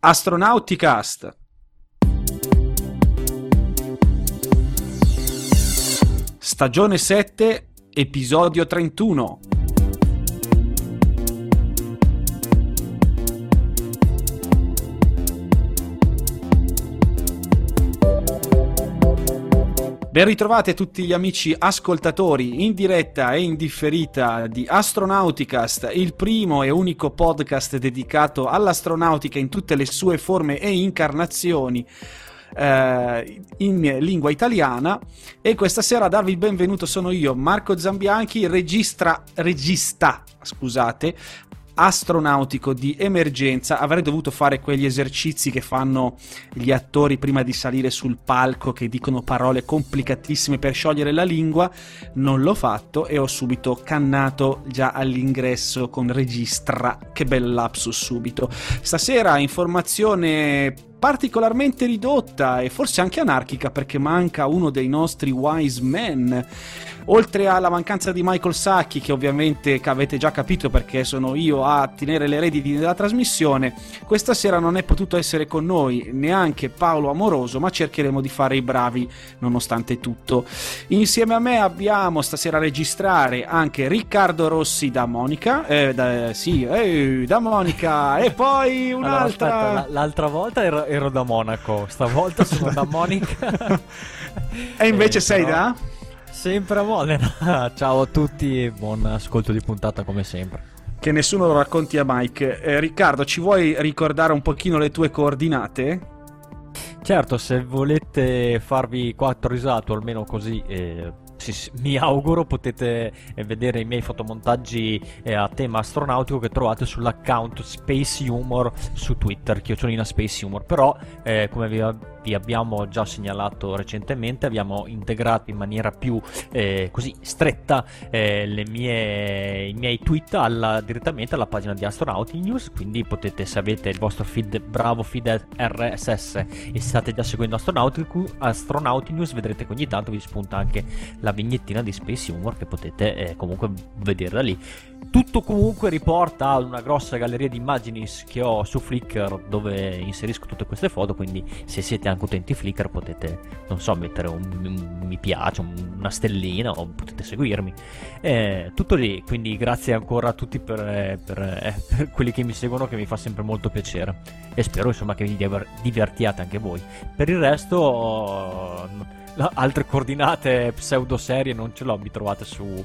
Astronauticast. Stagione 7, episodio 31. Ben ritrovati a tutti gli amici ascoltatori in diretta e in differita di Astronauticast, il primo e unico podcast dedicato all'astronautica in tutte le sue forme e incarnazioni in lingua italiana. E questa sera a darvi il benvenuto sono io, Marco Zambianchi, regista astronautico di emergenza. Avrei dovuto fare quegli esercizi che fanno gli attori prima di salire sul palco, che dicono parole complicatissime per sciogliere la lingua. Non l'ho fatto e ho subito cannato già all'ingresso con registra. Che bel lapsus subito. Stasera informazione particolarmente ridotta e forse anche anarchica, perché manca uno dei nostri wise men. Oltre alla mancanza di Michael Sacchi, che ovviamente avete già capito perché sono io a tenere le redini della trasmissione, questa sera non è potuto essere con noi neanche Paolo Amoroso, ma cercheremo di fare i bravi nonostante tutto. Insieme a me abbiamo stasera a registrare anche Riccardo Rossi da Monica, da Monica, e poi un'altra... Allora, aspetta, l'altra volta ero da Monaco, stavolta sono da Monica. E invece sei da? Sempre a Modena. Ciao a tutti, buon ascolto di puntata come sempre. Che nessuno lo racconti a Mike. Riccardo, ci vuoi ricordare un pochino le tue coordinate? Certo, se volete farvi 4 risate, o almeno così mi auguro, potete vedere i miei fotomontaggi a tema astronautico che trovate sull'account Space Humor su Twitter, @ Space Humor. Però come vi abbiamo già segnalato recentemente, abbiamo integrato in maniera più così stretta i miei tweet direttamente alla pagina di Astronauti News, quindi potete, se avete il vostro bravo feed RSS e state già seguendo Astronauti News, vedrete che ogni tanto vi spunta anche la vignettina di Space Humor che potete comunque vedere da lì. Tutto comunque riporta ad una grossa galleria di immagini che ho su Flickr, dove inserisco tutte queste foto, quindi se siete anche utenti Flickr potete, non so, mettere un mi piace, una stellina, o potete seguirmi. Tutto lì, quindi grazie ancora a tutti per quelli che mi seguono, che mi fa sempre molto piacere, e spero insomma che vi divertiate anche voi. Per il resto altre coordinate pseudo serie non ce l'ho, vi trovate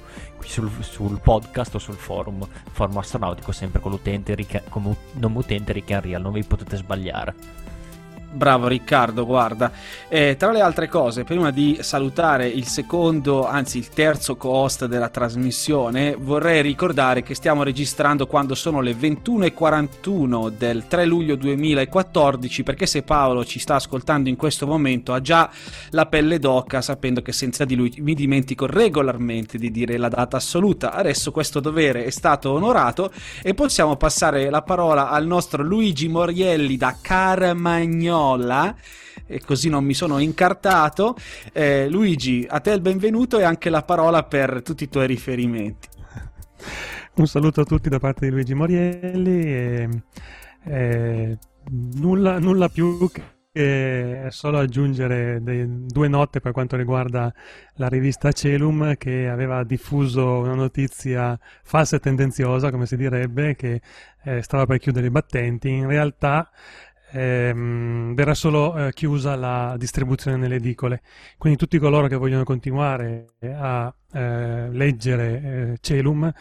sul podcast o sul forum astronautico, sempre con l'utente come nome utente Rick and Real, non vi potete sbagliare. Bravo Riccardo, guarda, tra le altre cose, prima di salutare il terzo co-host della trasmissione, vorrei ricordare che stiamo registrando quando sono le 21:41 del 3 luglio 2014, perché se Paolo ci sta ascoltando in questo momento ha già la pelle d'oca, sapendo che senza di lui mi dimentico regolarmente di dire la data assoluta. Adesso questo dovere è stato onorato e possiamo passare la parola al nostro Luigi Morielli da Carmagnola, e così non mi sono incartato. Luigi, a te il benvenuto e anche la parola per tutti i tuoi riferimenti. Un saluto a tutti da parte di Luigi Morielli e nulla più che solo aggiungere 2 note per quanto riguarda la rivista Celum, che aveva diffuso una notizia falsa e tendenziosa, come si direbbe, che stava per chiudere i battenti. In realtà verrà solo chiusa la distribuzione nelle edicole, quindi tutti coloro che vogliono continuare a leggere Celum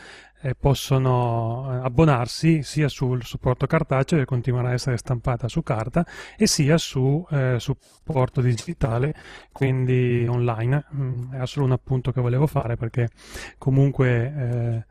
possono abbonarsi sia sul supporto cartaceo, che continuerà a essere stampata su carta, e sia su supporto digitale, quindi online. Era solo un appunto che volevo fare, perché comunque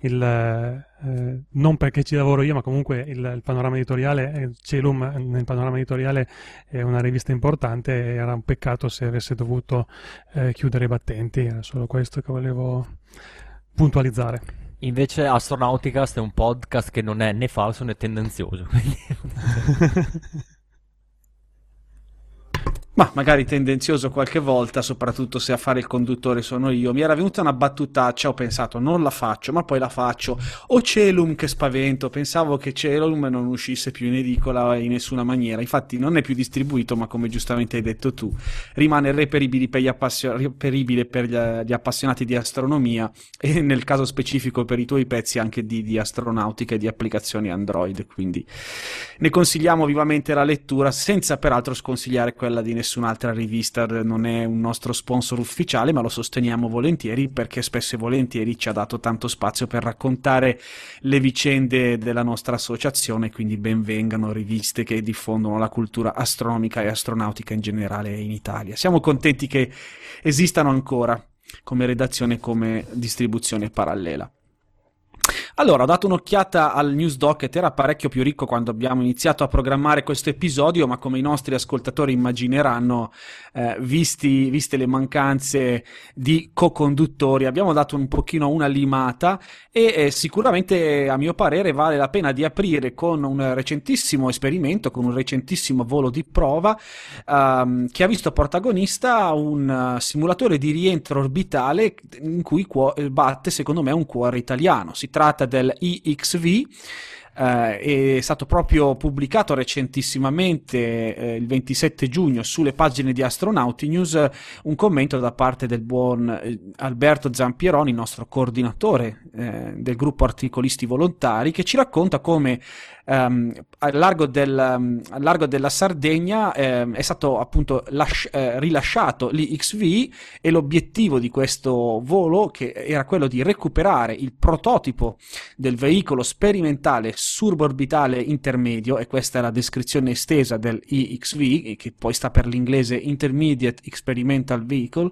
non perché ci lavoro io, ma comunque il panorama editoriale, Celum nel panorama editoriale è una rivista importante, e era un peccato se avesse dovuto chiudere i battenti. Era solo questo che volevo puntualizzare. Invece Astronauticast è un podcast che non è né falso né tendenzioso, quindi... Ma magari tendenzioso qualche volta, soprattutto se a fare il conduttore sono io. Mi era venuta una battutaccia, ho pensato non la faccio, ma poi la faccio. O Celum, che spavento, pensavo che Celum non uscisse più in edicola in nessuna maniera. Infatti non è più distribuito, ma come giustamente hai detto tu, rimane reperibile per gli appassionati di astronomia e nel caso specifico per i tuoi pezzi anche di astronautica e di applicazioni Android. Quindi ne consigliamo vivamente la lettura, senza peraltro sconsigliare quella di nessun'altra rivista. Non è un nostro sponsor ufficiale, ma lo sosteniamo volentieri perché spesso e volentieri ci ha dato tanto spazio per raccontare le vicende della nostra associazione, quindi ben vengano riviste che diffondono la cultura astronomica e astronautica in generale in Italia. Siamo contenti che esistano ancora come redazione e come distribuzione parallela. Allora, ho dato un'occhiata al news docket, era parecchio più ricco quando abbiamo iniziato a programmare questo episodio, ma come i nostri ascoltatori immagineranno, viste le mancanze di co-conduttori, abbiamo dato un pochino una limata e sicuramente, a mio parere, vale la pena di aprire con un recentissimo esperimento, con un recentissimo volo di prova, che ha visto protagonista un simulatore di rientro orbitale in cui batte, secondo me, un cuore italiano. Si tratta del EXV, è stato proprio pubblicato recentissimamente, il 27 giugno, sulle pagine di Astronauti News, un commento da parte del buon Alberto Zampieroni, nostro coordinatore del gruppo Articolisti Volontari, che ci racconta come al largo della Sardegna è stato appunto rilasciato l'XV, e l'obiettivo di questo volo, che era quello di recuperare il prototipo del veicolo sperimentale suborbitale intermedio, e questa è la descrizione estesa del EXV, che poi sta per l'inglese Intermediate Experimental Vehicle,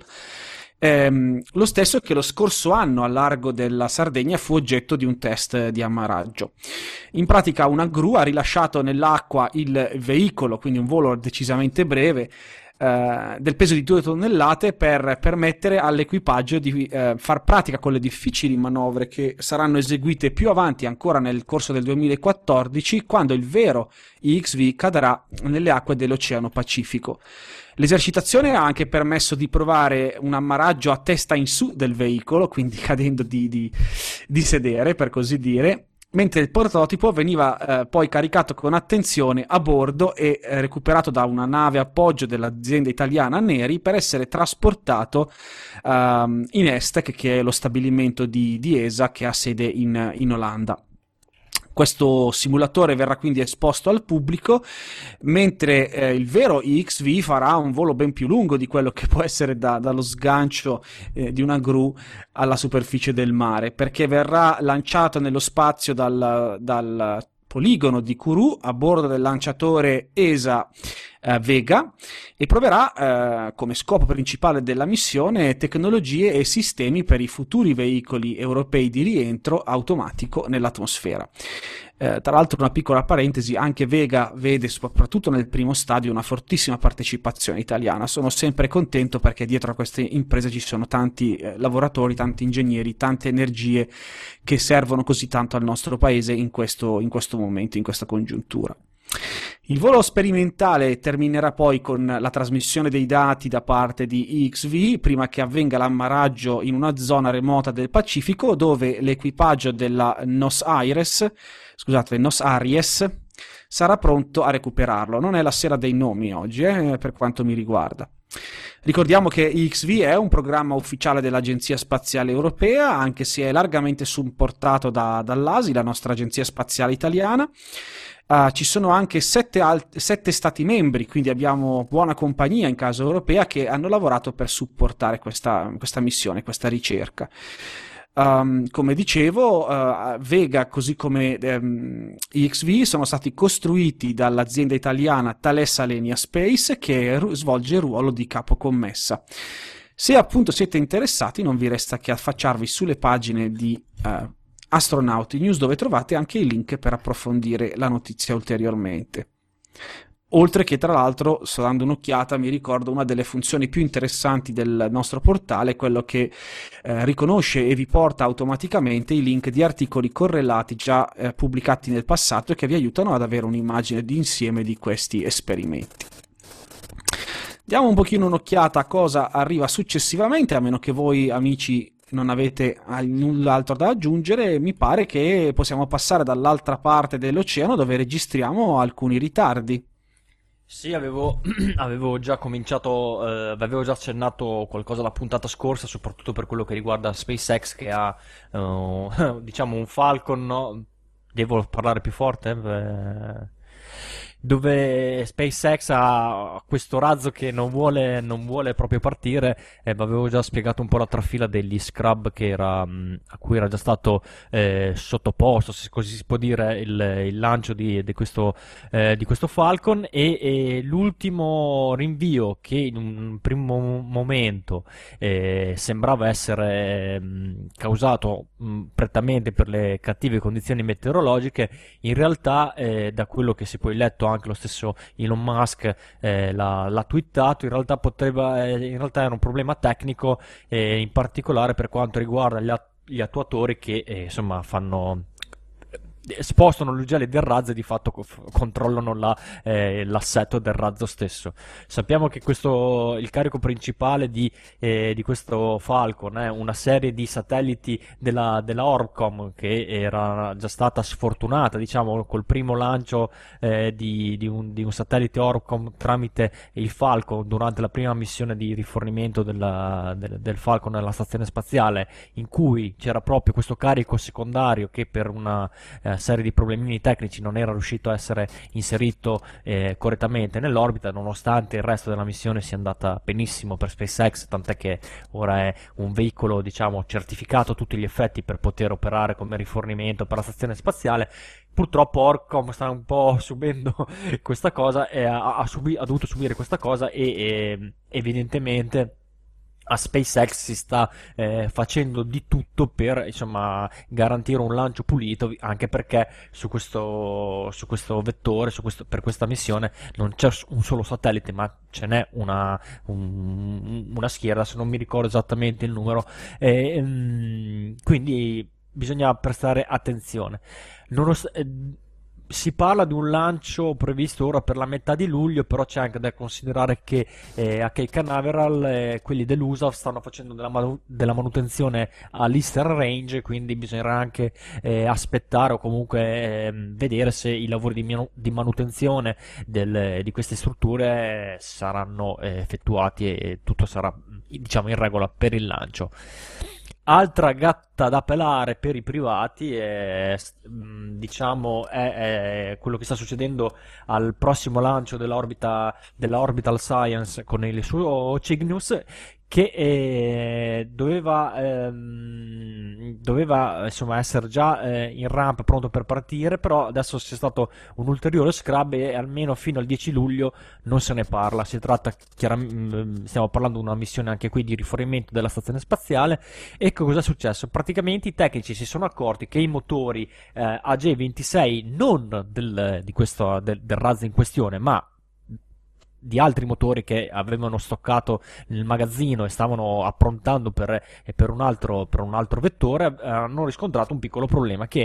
lo stesso che lo scorso anno al largo della Sardegna fu oggetto di un test di ammaraggio. In pratica una gru ha rilasciato nell'acqua il veicolo, quindi un volo decisamente breve, del peso di 2 tonnellate, per permettere all'equipaggio di far pratica con le difficili manovre che saranno eseguite più avanti, ancora nel corso del 2014, quando il vero EXV cadrà nelle acque dell'Oceano Pacifico. L'esercitazione ha anche permesso di provare un ammaraggio a testa in su del veicolo, quindi cadendo di sedere, per così dire, mentre il prototipo veniva poi caricato con attenzione a bordo e recuperato da una nave appoggio dell'azienda italiana Neri per essere trasportato in Estec, che è lo stabilimento di ESA che ha sede in Olanda. Questo simulatore verrà quindi esposto al pubblico, mentre il vero EXV farà un volo ben più lungo di quello che può essere dallo sgancio di una gru alla superficie del mare, perché verrà lanciato nello spazio dal poligono di Kourou a bordo del lanciatore ESA Vega, e proverà come scopo principale della missione tecnologie e sistemi per i futuri veicoli europei di rientro automatico nell'atmosfera. Tra l'altro, una piccola parentesi, anche Vega vede soprattutto nel primo stadio una fortissima partecipazione italiana. Sono sempre contento perché dietro a queste imprese ci sono tanti lavoratori, tanti ingegneri, tante energie che servono così tanto al nostro paese in questo momento, in questa congiuntura. Il volo sperimentale terminerà poi con la trasmissione dei dati da parte di EXV, prima che avvenga l'ammaraggio in una zona remota del Pacifico, dove l'equipaggio della NOS Aries sarà pronto a recuperarlo. Non è la sera dei nomi oggi, per quanto mi riguarda. Ricordiamo che EXV è un programma ufficiale dell'Agenzia Spaziale Europea, anche se è largamente supportato dall'ASI, la nostra agenzia spaziale italiana. Ci sono anche 7 stati membri, quindi abbiamo buona compagnia in casa europea, che hanno lavorato per supportare questa missione, questa ricerca. Come dicevo, Vega così come EXV sono stati costruiti dall'azienda italiana Thales Alenia Space, che svolge il ruolo di capocommessa. Se appunto siete interessati, non vi resta che affacciarvi sulle pagine di Astronauti News, dove trovate anche i link per approfondire la notizia ulteriormente. Oltre che, tra l'altro, sto dando un'occhiata, mi ricordo una delle funzioni più interessanti del nostro portale, quello che riconosce e vi porta automaticamente i link di articoli correlati già pubblicati nel passato e che vi aiutano ad avere un'immagine d'insieme di questi esperimenti. Diamo un pochino un'occhiata a cosa arriva successivamente, a meno che voi amici non avete null'altro da aggiungere. Mi pare che possiamo passare dall'altra parte dell'oceano dove registriamo alcuni ritardi. Sì, avevo già cominciato, avevo già accennato qualcosa la puntata scorsa, soprattutto per quello che riguarda SpaceX che ha, diciamo, un Falcon, no? Devo parlare più forte? Dove SpaceX ha questo razzo che non vuole proprio partire, ma avevo già spiegato un po' la trafila degli scrub a cui era già stato sottoposto, se così si può dire, il lancio di questo Falcon e l'ultimo rinvio che in un primo momento sembrava essere causato prettamente per le cattive condizioni meteorologiche, in realtà da quello che si poi letto anche lo stesso Elon Musk l'ha twittato, in realtà era un problema tecnico, in particolare per quanto riguarda gli attuatori che insomma spostano l'ugele del razzo e di fatto controllano l'assetto del razzo stesso. Sappiamo che il carico principale di questo Falcon è una serie di satelliti della Orbcomm che era già stata sfortunata, diciamo, col primo lancio di un satellite Orbcomm tramite il Falcon durante la prima missione di rifornimento del Falcon alla stazione spaziale, in cui c'era proprio questo carico secondario che per una serie di problemini tecnici non era riuscito a essere inserito correttamente nell'orbita, nonostante il resto della missione sia andata benissimo per SpaceX, tant'è che ora è un veicolo, diciamo, certificato a tutti gli effetti per poter operare come rifornimento per la stazione spaziale. Purtroppo Orbcomm sta un po' subendo questa cosa e ha dovuto subire questa cosa e evidentemente a SpaceX si sta facendo di tutto per, insomma, garantire un lancio pulito, anche perché su questo vettore, per questa missione non c'è un solo satellite, ma ce n'è una schiera, se non mi ricordo esattamente il numero, quindi bisogna prestare attenzione. Si parla di un lancio previsto ora per la metà di luglio, però c'è anche da considerare che a Cape Canaveral quelli dell'USAF stanno facendo della manutenzione all'Eastern Range, quindi bisognerà anche aspettare o comunque vedere se i lavori di manutenzione di queste strutture saranno effettuati e tutto sarà, diciamo, in regola per il lancio. Altra gatta da pelare per i privati è quello che sta succedendo al prossimo lancio della Orbital Science con il suo Cygnus, che doveva insomma essere già in rampa pronto per partire, però adesso c'è stato un ulteriore scrub e almeno fino al 10 luglio non se ne parla. Stiamo parlando di una missione anche qui di rifornimento della stazione spaziale. E cosa è successo? Praticamente i tecnici si sono accorti che i motori AG26 non del razzo in questione, ma di altri motori che avevano stoccato nel magazzino e stavano approntando per un altro vettore, hanno riscontrato un piccolo problema che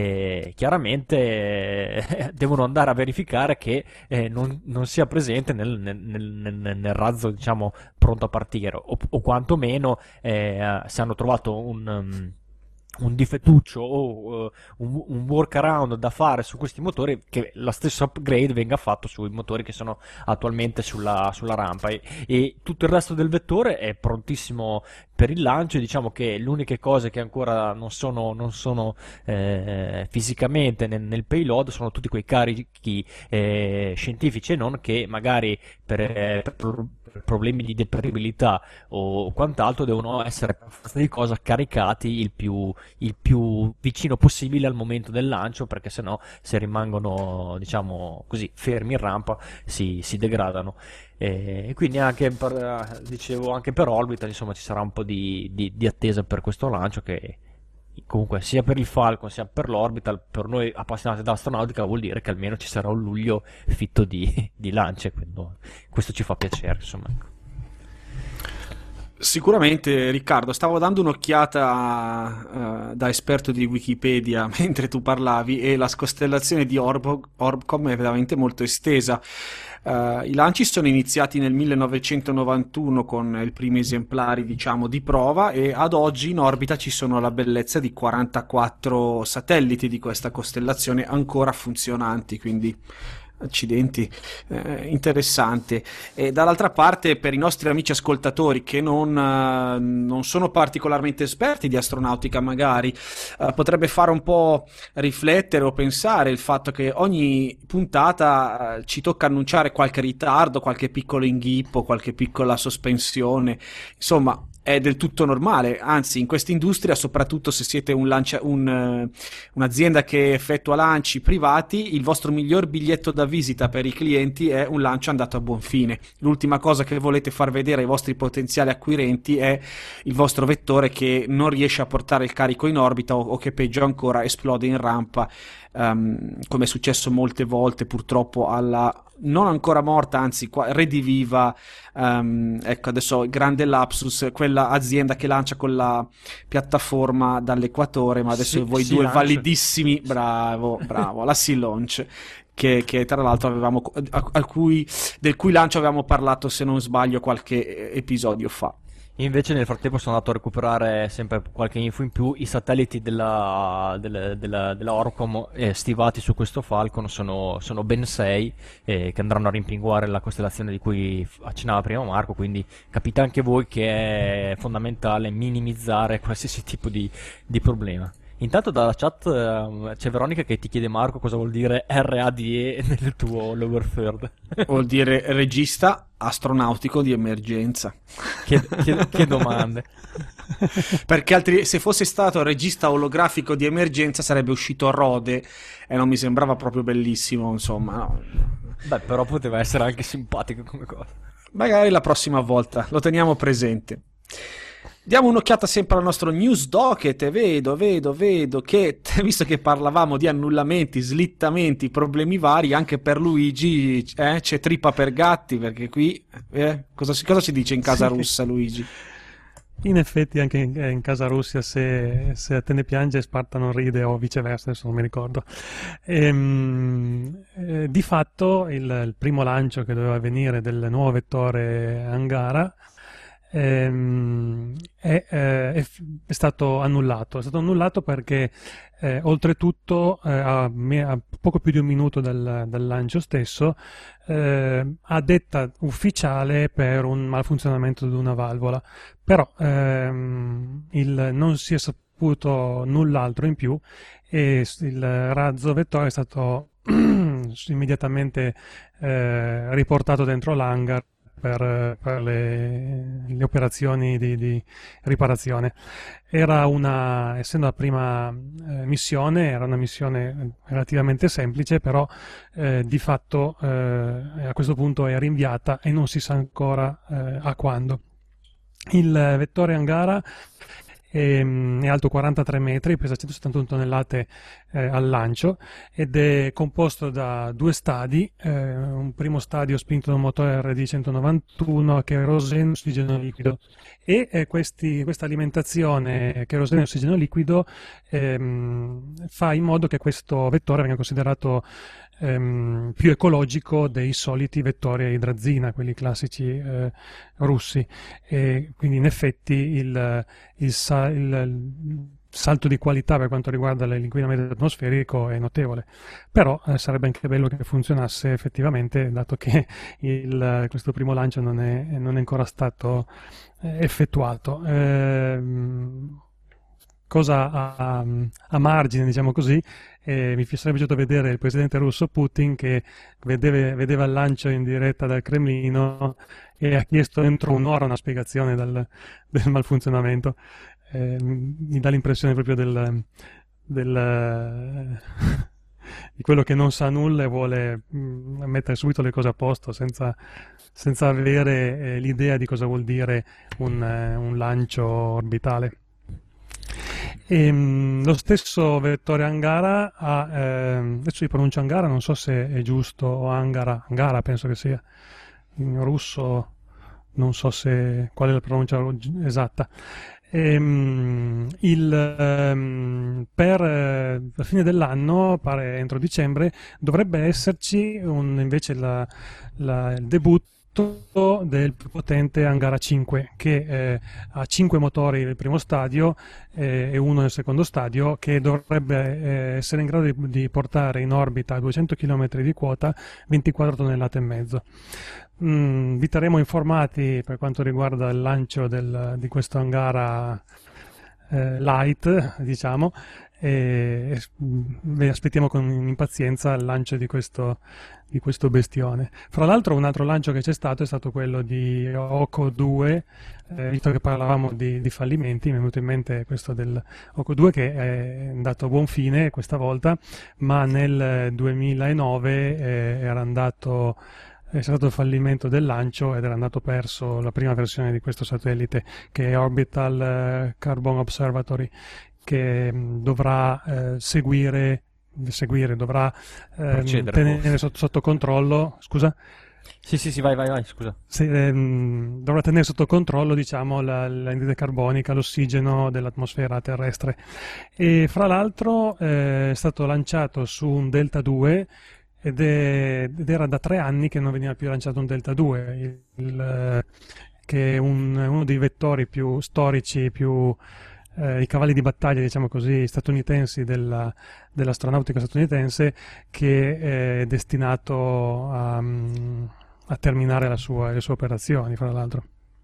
chiaramente devono andare a verificare che non sia presente nel razzo, diciamo, pronto a partire, o quantomeno se hanno trovato un difettuccio o un workaround da fare su questi motori, che la stessa upgrade venga fatto sui motori che sono attualmente sulla rampa, e tutto il resto del vettore è prontissimo per il lancio. Diciamo che le uniche cose che ancora non sono fisicamente nel payload sono tutti quei carichi scientifici e non, che magari per problemi di deperibilità o quant'altro devono essere per forza di cosa caricati il più vicino possibile al momento del lancio, perché sennò, se rimangono, diciamo così, fermi in rampa, si degradano. E quindi anche per Orbital, insomma, ci sarà un po' di attesa per questo lancio, che comunque sia per il Falcon sia per l'Orbital, per noi appassionati d'astronautica, vuol dire che almeno ci sarà un luglio fitto di lance, quindi questo ci fa piacere, insomma. Sicuramente, Riccardo, stavo dando un'occhiata da esperto di Wikipedia mentre tu parlavi, e la costellazione di Orbcomm è veramente molto estesa. I lanci sono iniziati nel 1991 con i primi esemplari, diciamo, di prova, e ad oggi in orbita ci sono la bellezza di 44 satelliti di questa costellazione ancora funzionanti, quindi accidenti, interessante. E dall'altra parte, per i nostri amici ascoltatori che non sono particolarmente esperti di astronautica, magari potrebbe fare un po' riflettere o pensare il fatto che ogni puntata ci tocca annunciare qualche ritardo, qualche piccolo inghippo, qualche piccola sospensione, insomma. È del tutto normale, anzi in questa industria, soprattutto se siete un'azienda che effettua lanci privati, il vostro miglior biglietto da visita per i clienti è un lancio andato a buon fine. L'ultima cosa che volete far vedere ai vostri potenziali acquirenti è il vostro vettore che non riesce a portare il carico in orbita o che peggio ancora esplode in rampa, come è successo molte volte purtroppo alla non ancora morta, anzi rediviva, ecco adesso grande lapsus, quella azienda che lancia con la piattaforma dall'equatore, ma adesso voi due Launch. validissimi, bravo, la Sea Launch, che tra l'altro avevamo, del cui lancio avevamo parlato, se non sbaglio, qualche episodio fa. Invece nel frattempo sono andato a recuperare sempre qualche info in più. I satelliti della Orcom stivati su questo Falcon sono ben 6 che andranno a rimpinguare la costellazione di cui accennava prima Marco, quindi capite anche voi che è fondamentale minimizzare qualsiasi tipo di problema. Intanto dalla chat c'è Veronica che ti chiede: Marco, cosa vuol dire RADE nel tuo lower third? Vuol dire regista astronautico di emergenza. Che domande. Perché se fosse stato regista olografico di emergenza sarebbe uscito Rode e non mi sembrava proprio bellissimo, insomma, no. Beh, però poteva essere anche simpatico come cosa. Magari la prossima volta, lo teniamo presente. Diamo un'occhiata sempre al nostro news docket. Vedo che, visto che parlavamo di annullamenti, slittamenti, problemi vari, anche per Luigi c'è trippa per gatti, perché qui cosa si dice in casa russa, Luigi? In effetti anche in casa Russia, se Atene piange Sparta non ride, o viceversa, adesso non mi ricordo. Di fatto il primo lancio che doveva avvenire del nuovo vettore Angara è stato annullato. È stato annullato perché oltretutto a poco più di un minuto dal lancio stesso, a detta ufficiale, per un malfunzionamento di una valvola, però non si è saputo null'altro in più, e il razzo vettore è stato immediatamente riportato dentro l'hangar per le operazioni di riparazione. Essendo la prima missione, era una missione relativamente semplice, però di fatto a questo punto è rinviata e non si sa ancora a quando. Il vettore Angara è alto 43 metri, pesa 171 tonnellate al lancio, ed è composto da due stadi, un primo stadio spinto da un motore RD-191 kerosene e ossigeno liquido, e questa alimentazione kerosene e ossigeno liquido fa in modo che questo vettore venga considerato più ecologico dei soliti vettori a idrazina, quelli classici russi, e quindi in effetti il salto di qualità per quanto riguarda l'inquinamento atmosferico è notevole. Però sarebbe anche bello che funzionasse effettivamente, dato che questo primo lancio non è ancora stato effettuato. Cosa a margine, diciamo così, mi sarebbe piaciuto vedere il presidente russo Putin che vedeva il lancio in diretta dal Cremlino e ha chiesto entro un'ora una spiegazione del malfunzionamento. Mi dà l'impressione proprio di quello che non sa nulla e vuole mettere subito le cose a posto senza avere l'idea di cosa vuol dire un lancio orbitale. Lo stesso vettore Angara adesso io pronuncio Angara, non so se è giusto, o Angara penso che sia in russo, non so qual è la pronuncia esatta. Per la fine dell'anno, pare entro dicembre, dovrebbe esserci invece il debutto del più potente Angara 5, che ha 5 motori nel primo stadio e uno nel secondo stadio, che dovrebbe essere in grado di portare in orbita a 200 km di quota 24 tonnellate e mezzo. Vi terremo informati per quanto riguarda il lancio di questo Angara light, diciamo, e vi aspettiamo con impazienza il lancio di questo bestione. Fra l'altro, un altro lancio che c'è stato è stato quello di Oco 2. Visto che parlavamo di fallimenti, mi è venuto in mente questo del Oco 2, che è andato a buon fine questa volta, ma nel 2009 è stato il fallimento del lancio ed era andato perso la prima versione di questo satellite, che è Orbital Carbon Observatory, che dovrà dovrà tenere sotto controllo. Scusa? Sì, vai, scusa. Dovrà tenere sotto controllo, diciamo, l'anidride carbonica, l'ossigeno dell'atmosfera terrestre. E fra l'altro è stato lanciato su un Delta 2 ed era da 3 anni che non veniva più lanciato un Delta 2, che è uno dei vettori più storici, i cavalli di battaglia, diciamo così, statunitensi dell'astronautica statunitense, che è destinato a terminare le sue operazioni, fra l'altro.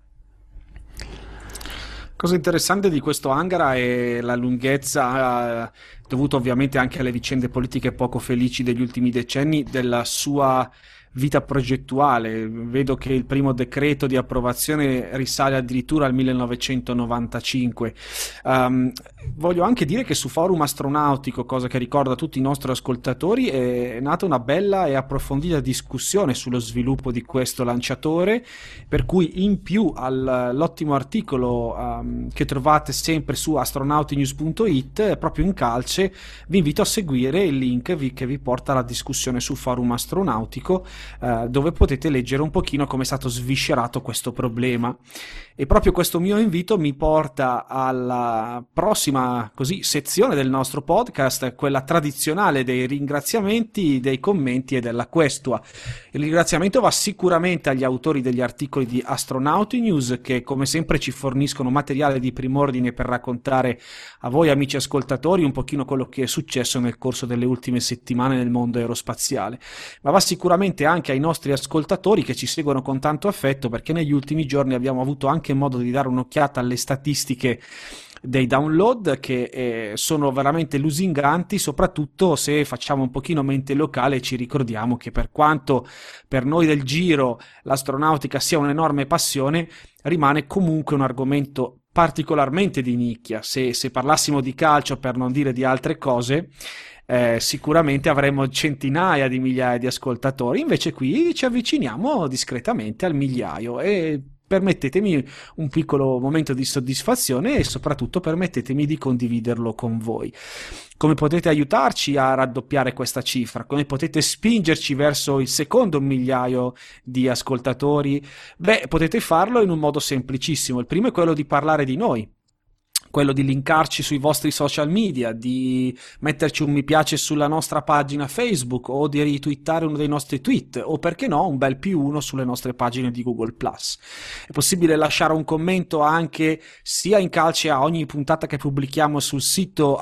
Cosa interessante di questo Angara è la lunghezza, dovuta ovviamente anche alle vicende politiche poco felici degli ultimi decenni, della sua vita progettuale. Vedo che il primo decreto di approvazione risale addirittura al 1995. Voglio anche dire che su Forum Astronautico, cosa che ricordo a tutti i nostri ascoltatori, è nata una bella e approfondita discussione sullo sviluppo di questo lanciatore, per cui in più all'ottimo articolo che trovate sempre su astronautinews.it, proprio in calce vi invito a seguire il link che vi porta alla discussione su Forum Astronautico, dove potete leggere un pochino come è stato sviscerato questo problema. E proprio questo mio invito mi porta alla prossima sezione del nostro podcast, quella tradizionale dei ringraziamenti, dei commenti e della questua. Il ringraziamento va sicuramente agli autori degli articoli di Astronauti News, che come sempre ci forniscono materiale di prim'ordine per raccontare a voi amici ascoltatori un pochino quello che è successo nel corso delle ultime settimane nel mondo aerospaziale, ma va sicuramente anche ai nostri ascoltatori che ci seguono con tanto affetto, perché negli ultimi giorni abbiamo avuto anche modo di dare un'occhiata alle statistiche dei download, che sono veramente lusinganti, soprattutto se facciamo un pochino mente locale e ci ricordiamo che, per quanto per noi del Giro l'astronautica sia un'enorme passione, rimane comunque un argomento particolarmente di nicchia. Se parlassimo di calcio, per non dire di altre cose, sicuramente avremmo centinaia di migliaia di ascoltatori. Invece qui ci avviciniamo discretamente al migliaio, e permettetemi un piccolo momento di soddisfazione e soprattutto permettetemi di condividerlo con voi. Come potete aiutarci a raddoppiare questa cifra? Come potete spingerci verso il secondo migliaio di ascoltatori? Potete farlo in un modo semplicissimo. Il primo è quello di parlare di noi, quello di linkarci sui vostri social media, di metterci un mi piace sulla nostra pagina Facebook, o di retweetare uno dei nostri tweet, o perché no un bel +1 sulle nostre pagine di Google+. È possibile lasciare un commento anche sia in calce a ogni puntata che pubblichiamo sul sito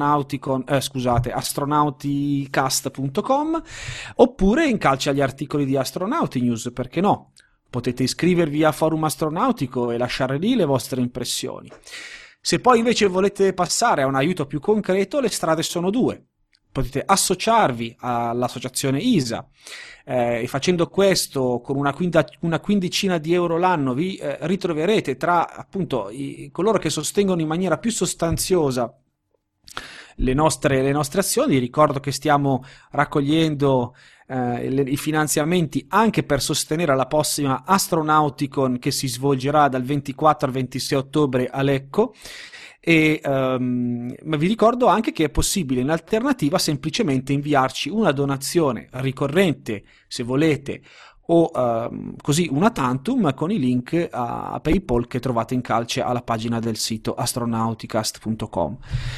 astronauticast.com, oppure in calce agli articoli di Astronauti News, perché no? Potete iscrivervi a Forum Astronautico e lasciare lì le vostre impressioni. Se poi invece volete passare a un aiuto più concreto, le strade sono due. Potete associarvi all'associazione ISA, e facendo questo con una quindicina di euro l'anno vi ritroverete tra appunto coloro che sostengono in maniera più sostanziosa le nostre azioni. Ricordo che stiamo raccogliendo i finanziamenti anche per sostenere la prossima Astronauticon, che si svolgerà dal 24 al 26 ottobre a Lecco. Ma vi ricordo anche che è possibile in alternativa semplicemente inviarci una donazione ricorrente, se volete, o così una tantum con i link a PayPal che trovate in calce alla pagina del sito astronauticast.com.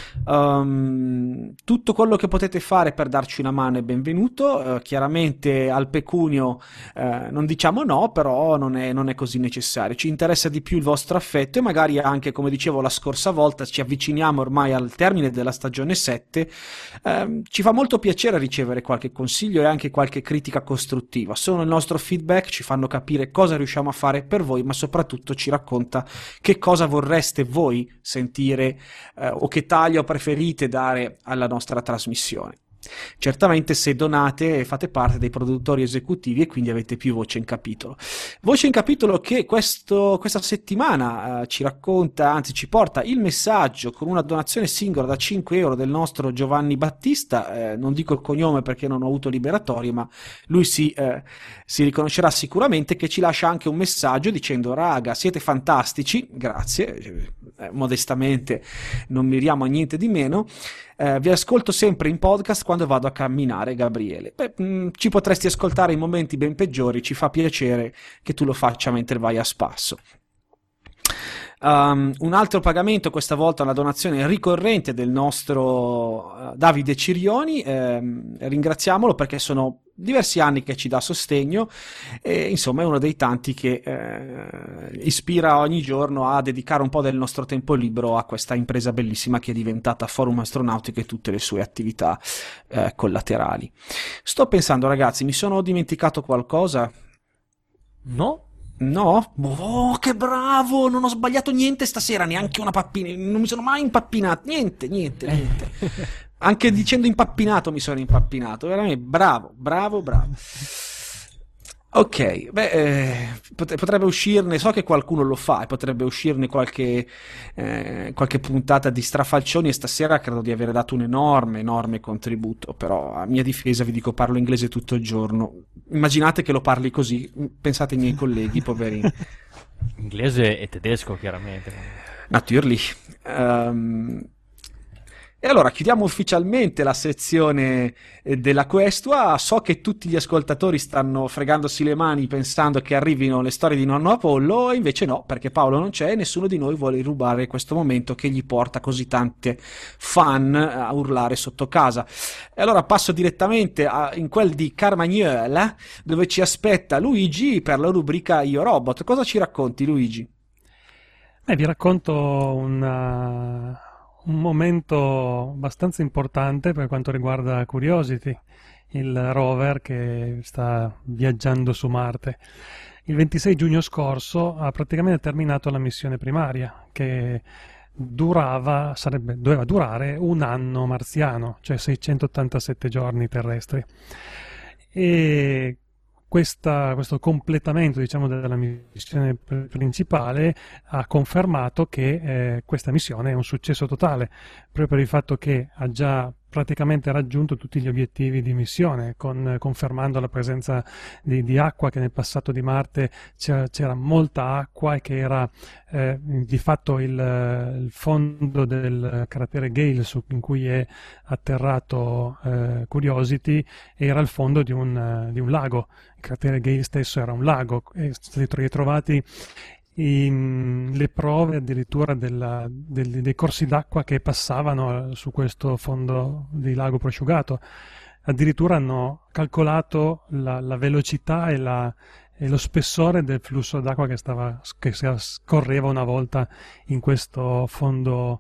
Tutto quello che potete fare per darci una mano è benvenuto, chiaramente al pecunio non diciamo no, però non è così necessario. Ci interessa di più il vostro affetto, e magari anche, come dicevo la scorsa volta, ci avviciniamo ormai al termine della stagione 7, ci fa molto piacere ricevere qualche consiglio e anche qualche critica costruttiva. Sono il nostro feedback, ci fanno capire cosa riusciamo a fare per voi, ma soprattutto ci racconta che cosa vorreste voi sentire o che taglio preferite dare alla nostra trasmissione. Certamente se donate fate parte dei produttori esecutivi e quindi avete più voce in capitolo. Voce in capitolo che questa settimana ci racconta, anzi ci porta il messaggio con una donazione singola da 5 euro del nostro Giovanni Battista. Non dico il cognome perché non ho avuto liberatorie, ma lui si riconoscerà sicuramente, che ci lascia anche un messaggio dicendo: raga, siete fantastici, grazie, modestamente non miriamo a niente di meno. Vi ascolto sempre in podcast quando vado a camminare, Gabriele. Ci potresti ascoltare in momenti ben peggiori, ci fa piacere che tu lo faccia mentre vai a spasso. Un altro pagamento, questa volta una donazione ricorrente del nostro Davide Cirioni. Ringraziamolo perché sono diversi anni che ci dà sostegno e insomma è uno dei tanti che ispira ogni giorno a dedicare un po' del nostro tempo libero a questa impresa bellissima che è diventata Forum Astronautico e tutte le sue attività collaterali. Sto pensando, ragazzi, mi sono dimenticato qualcosa? No? No? Oh, che bravo! Non ho sbagliato niente stasera, neanche una pappina. Non mi sono mai impappinato. Niente. Anche dicendo impappinato mi sono impappinato. Veramente bravo. Ok, potrebbe uscirne, so che qualcuno lo fa, e potrebbe uscirne qualche puntata di strafalcioni, e stasera credo di aver dato un enorme contributo, però a mia difesa vi dico, parlo inglese tutto il giorno. Immaginate che lo parli così, pensate ai miei colleghi, poverini. Inglese e tedesco, chiaramente. Natürlich. E allora chiudiamo ufficialmente la sezione della Questua. So che tutti gli ascoltatori stanno fregandosi le mani pensando che arrivino le storie di nonno Apollo, e invece no, perché Paolo non c'è e nessuno di noi vuole rubare questo momento che gli porta così tante fan a urlare sotto casa. E allora passo direttamente in quel di Carmagnola, dove ci aspetta Luigi per la rubrica Io Robot. Cosa ci racconti, Luigi? Vi racconto un momento abbastanza importante per quanto riguarda Curiosity, il rover che sta viaggiando su Marte. Il 26 giugno scorso ha praticamente terminato la missione primaria, che doveva durare un anno marziano, cioè 687 giorni terrestri. E questo completamento, diciamo, della missione principale ha confermato che questa missione è un successo totale, proprio per il fatto che ha già praticamente raggiunto tutti gli obiettivi di missione, confermando la presenza di acqua, che nel passato di Marte c'era molta acqua, e che era di fatto il fondo del cratere Gale in cui è atterrato Curiosity, era il fondo di un lago. Il cratere Gale stesso era un lago, e sono stati ritrovati le prove addirittura dei corsi d'acqua che passavano su questo fondo di lago prosciugato. Addirittura hanno calcolato la velocità e lo spessore del flusso d'acqua che scorreva una volta in questo fondo,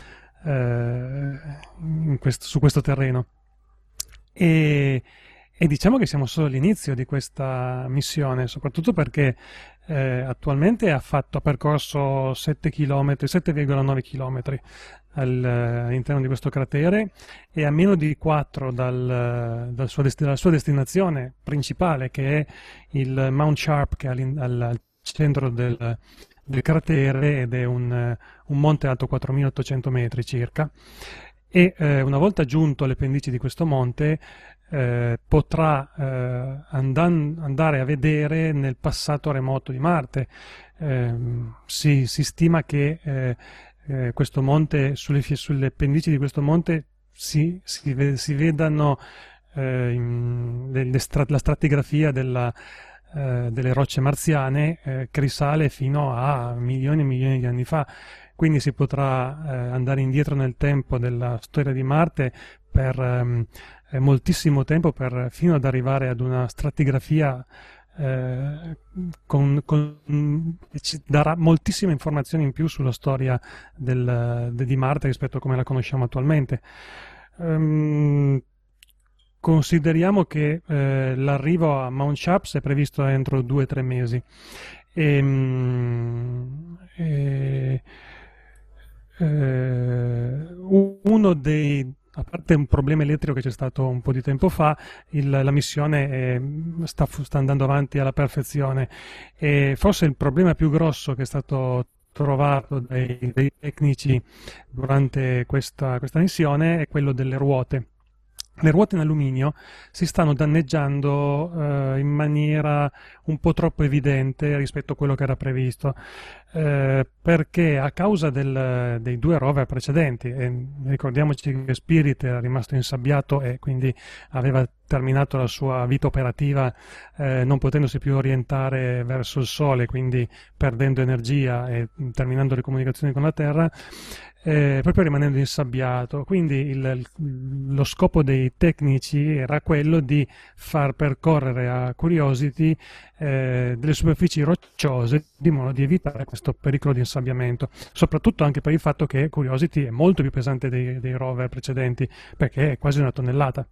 su questo terreno. E diciamo che siamo solo all'inizio di questa missione, soprattutto perché attualmente ha percorso 7,9 km all'interno di questo cratere, e a meno di 4 dalla sua destinazione principale, che è il Mount Sharp, che è al centro del cratere, ed è un monte alto 4.800 metri circa. E una volta giunto alle pendici di questo monte potrà andare a vedere nel passato remoto di Marte. Si stima che questo monte, sulle pendici di questo monte si vedano la stratigrafia delle rocce marziane che risale fino a milioni e milioni di anni fa. Quindi si potrà andare indietro nel tempo della storia di Marte per moltissimo tempo, fino ad arrivare ad una stratigrafia ci darà moltissime informazioni in più sulla storia di Marte rispetto a come la conosciamo attualmente. Consideriamo che l'arrivo a Mount Shapps è previsto entro 2 o 3 mesi. Uno dei, a parte un problema elettrico che c'è stato un po' di tempo fa, la missione sta andando avanti alla perfezione, e forse il problema più grosso che è stato trovato dai tecnici durante questa missione è quello delle ruote. Le ruote in alluminio si stanno danneggiando in maniera un po' troppo evidente rispetto a quello che era previsto, perché a causa dei 2 rover precedenti, e ricordiamoci che Spirit era rimasto insabbiato e quindi aveva terminato la sua vita operativa non potendosi più orientare verso il Sole, quindi perdendo energia e terminando le comunicazioni con la Terra, proprio rimanendo insabbiato. Quindi lo scopo dei tecnici era quello di far percorrere a Curiosity delle superfici rocciose, di modo di evitare questo pericolo di insabbiamento, soprattutto anche per il fatto che Curiosity è molto più pesante dei rover precedenti, perché è quasi 1 tonnellata.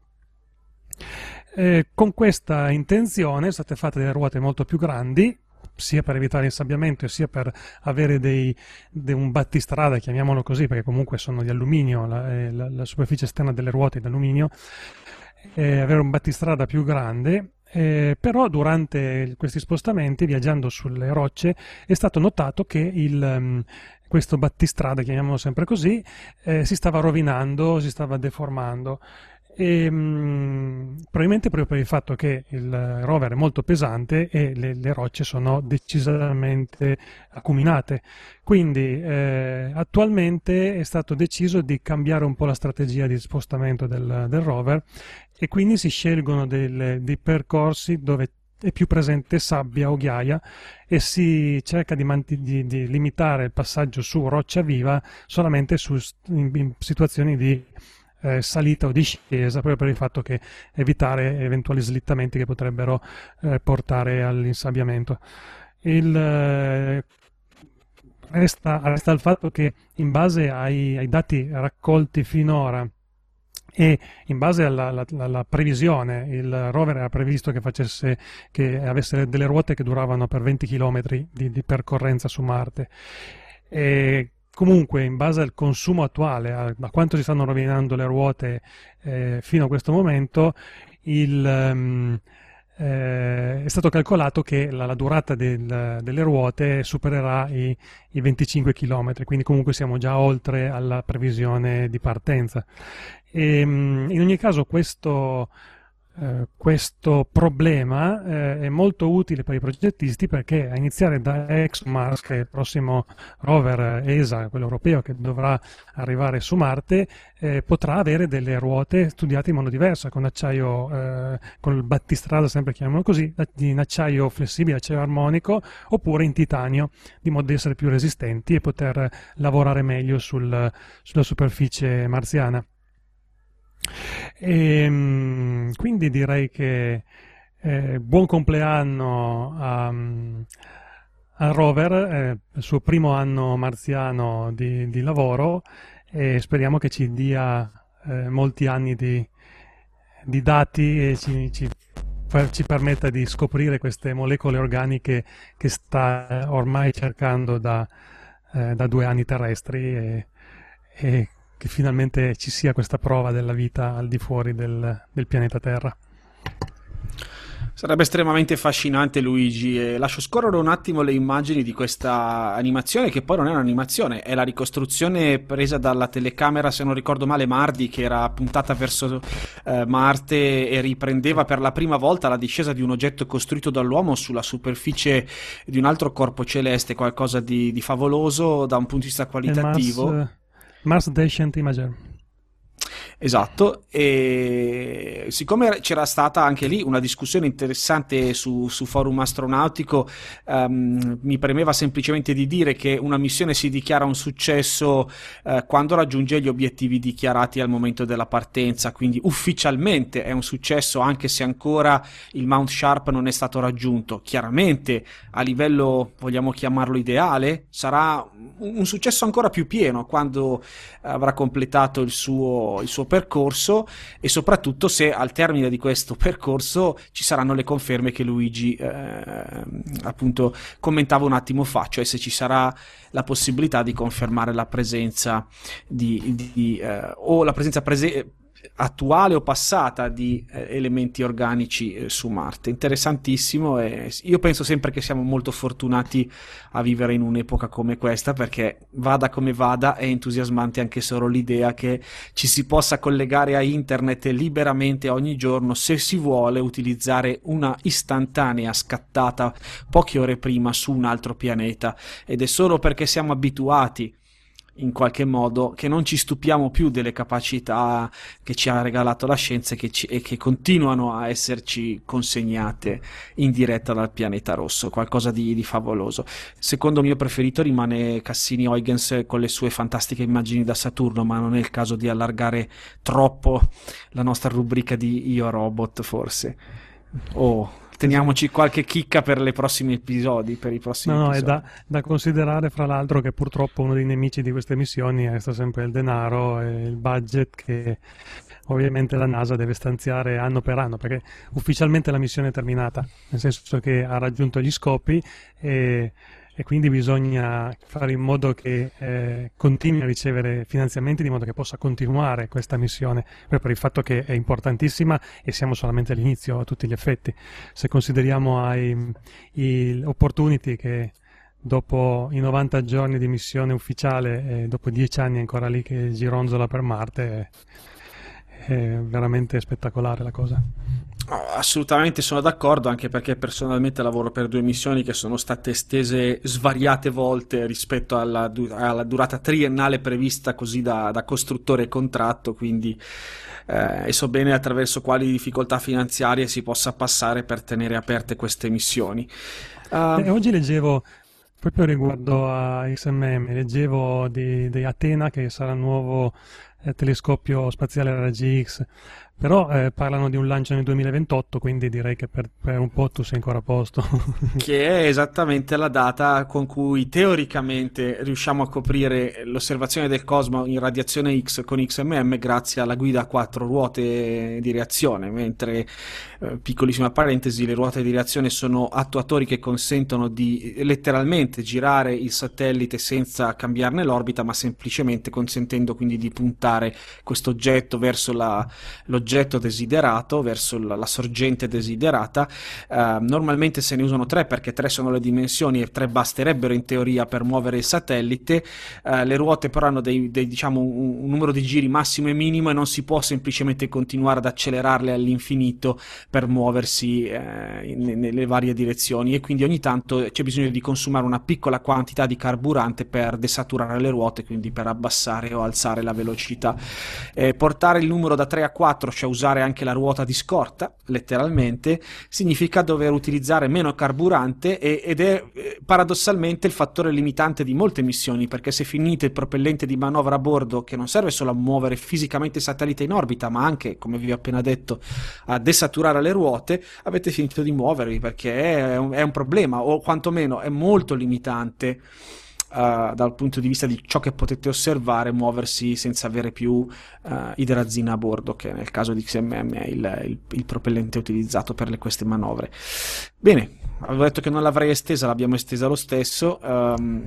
Con questa intenzione sono state fatte delle ruote molto più grandi, sia per evitare insabbiamento, sia per avere un battistrada, chiamiamolo così, perché comunque sono di alluminio, la superficie esterna delle ruote è di alluminio, avere un battistrada più grande. Però durante questi spostamenti, viaggiando sulle rocce, è stato notato che questo battistrada, chiamiamolo sempre così, si stava rovinando, si stava deformando. Probabilmente proprio per il fatto che il rover è molto pesante e le rocce sono decisamente acuminate. Quindi attualmente è stato deciso di cambiare un po' la strategia di spostamento del rover, e quindi si scelgono dei percorsi dove è più presente sabbia o ghiaia, e si cerca di limitare il passaggio su roccia viva solamente in situazioni di salita o discesa, proprio per il fatto che evitare eventuali slittamenti che potrebbero portare all'insabbiamento. Resta il fatto che, in base ai dati raccolti finora e in base alla previsione, il rover era previsto che avesse delle ruote che duravano per 20 km di percorrenza su Marte. Comunque, in base al consumo attuale, a quanto si stanno rovinando le ruote fino a questo momento, è stato calcolato che la durata delle ruote supererà i 25 km, quindi comunque siamo già oltre alla previsione di partenza. In ogni caso questo problema è molto utile per i progettisti, perché a iniziare da ExoMars, che è il prossimo rover ESA, quello europeo, che dovrà arrivare su Marte, potrà avere delle ruote studiate in modo diverso, con acciaio, con il battistrada, sempre chiamiamolo così, in acciaio flessibile, acciaio armonico, oppure in titanio, di modo da essere più resistenti e poter lavorare meglio sulla superficie marziana. Quindi direi che buon compleanno al rover, il suo primo anno marziano di lavoro, e speriamo che ci dia molti anni di dati e ci permetta di scoprire queste molecole organiche che sta ormai cercando da 2 anni terrestri, e che finalmente ci sia questa prova della vita al di fuori del pianeta Terra. Sarebbe estremamente affascinante, Luigi, e lascio scorrere un attimo le immagini di questa animazione, che poi non è un'animazione, è la ricostruzione presa dalla telecamera, se non ricordo male, Mardi, che era puntata verso Marte e riprendeva per la prima volta la discesa di un oggetto costruito dall'uomo sulla superficie di un altro corpo celeste, qualcosa di favoloso da un punto di vista qualitativo. Mars Descent Imager. Esatto, e siccome c'era stata anche lì una discussione interessante su Forum Astronautico, mi premeva semplicemente di dire che una missione si dichiara un successo quando raggiunge gli obiettivi dichiarati al momento della partenza, quindi ufficialmente è un successo anche se ancora il Mount Sharp non è stato raggiunto. Chiaramente a livello, vogliamo chiamarlo ideale, sarà un successo ancora più pieno quando avrà completato il suo percorso, e soprattutto se al termine di questo percorso ci saranno le conferme che Luigi appunto commentava un attimo fa, cioè se ci sarà la possibilità di confermare la presenza o la presenza attuale o passata di elementi organici su Marte. Interessantissimo, e io penso sempre che siamo molto fortunati a vivere in un'epoca come questa, perché vada come vada è entusiasmante anche solo l'idea che ci si possa collegare a internet liberamente ogni giorno se si vuole utilizzare una istantanea scattata poche ore prima su un altro pianeta, ed è solo perché siamo abituati in qualche modo che non ci stupiamo più delle capacità che ci ha regalato la scienza e che continuano a esserci consegnate in diretta dal pianeta rosso, qualcosa di favoloso. Secondo mio preferito rimane Cassini-Huygens con le sue fantastiche immagini da Saturno, ma non è il caso di allargare troppo la nostra rubrica di Io Robot, forse. Teniamoci qualche chicca per i prossimi episodi. No, è da considerare fra l'altro che purtroppo uno dei nemici di queste missioni resta sempre il denaro e il budget che ovviamente la NASA deve stanziare anno per anno, perché ufficialmente la missione è terminata, nel senso che ha raggiunto gli scopi e quindi bisogna fare in modo che continui a ricevere finanziamenti, di modo che possa continuare questa missione, per il fatto che è importantissima e siamo solamente all'inizio a tutti gli effetti. Se consideriamo i Opportunity, che dopo i 90 giorni di missione ufficiale, dopo 10 anni ancora lì che gironzola per Marte, è veramente spettacolare la cosa. Assolutamente sono d'accordo, anche perché personalmente lavoro per 2 missioni che sono state estese svariate volte rispetto alla durata triennale prevista così da costruttore e contratto, quindi e so bene attraverso quali difficoltà finanziarie si possa passare per tenere aperte queste missioni. Oggi leggevo, proprio riguardo a XMM, leggevo di Athena, che sarà il nuovo telescopio spaziale a raggi X, però parlano di un lancio nel 2028, quindi direi che per un po' tu sei ancora a posto. Che è esattamente la data con cui teoricamente riusciamo a coprire l'osservazione del cosmo in radiazione X con XMM grazie alla guida a 4 ruote di reazione, mentre, piccolissima parentesi, le ruote di reazione sono attuatori che consentono di letteralmente girare il satellite senza cambiarne l'orbita, ma semplicemente consentendo quindi di puntare questo oggetto verso l'oggetto desiderato, verso la sorgente desiderata. Normalmente se ne usano 3 perché 3 sono le dimensioni e 3 basterebbero in teoria per muovere il satellite. Le ruote però hanno diciamo un numero di giri massimo e minimo, e non si può semplicemente continuare ad accelerarle all'infinito per muoversi nelle varie direzioni, e quindi ogni tanto c'è bisogno di consumare una piccola quantità di carburante per desaturare le ruote, quindi per abbassare o alzare la velocità. Portare il numero da 3 a 4, cioè usare anche la ruota di scorta letteralmente, significa dover utilizzare meno carburante, ed è paradossalmente il fattore limitante di molte missioni, perché se finite il propellente di manovra a bordo, che non serve solo a muovere fisicamente il satellite in orbita, ma anche, come vi ho appena detto, a desaturare le ruote, avete finito di muovervi, perché è un problema, o quantomeno è molto limitante dal punto di vista di ciò che potete osservare, muoversi senza avere più idrazina a bordo, che nel caso di XMM è il propellente utilizzato per queste manovre. Bene, avevo detto che non l'avrei estesa, l'abbiamo estesa lo stesso. Non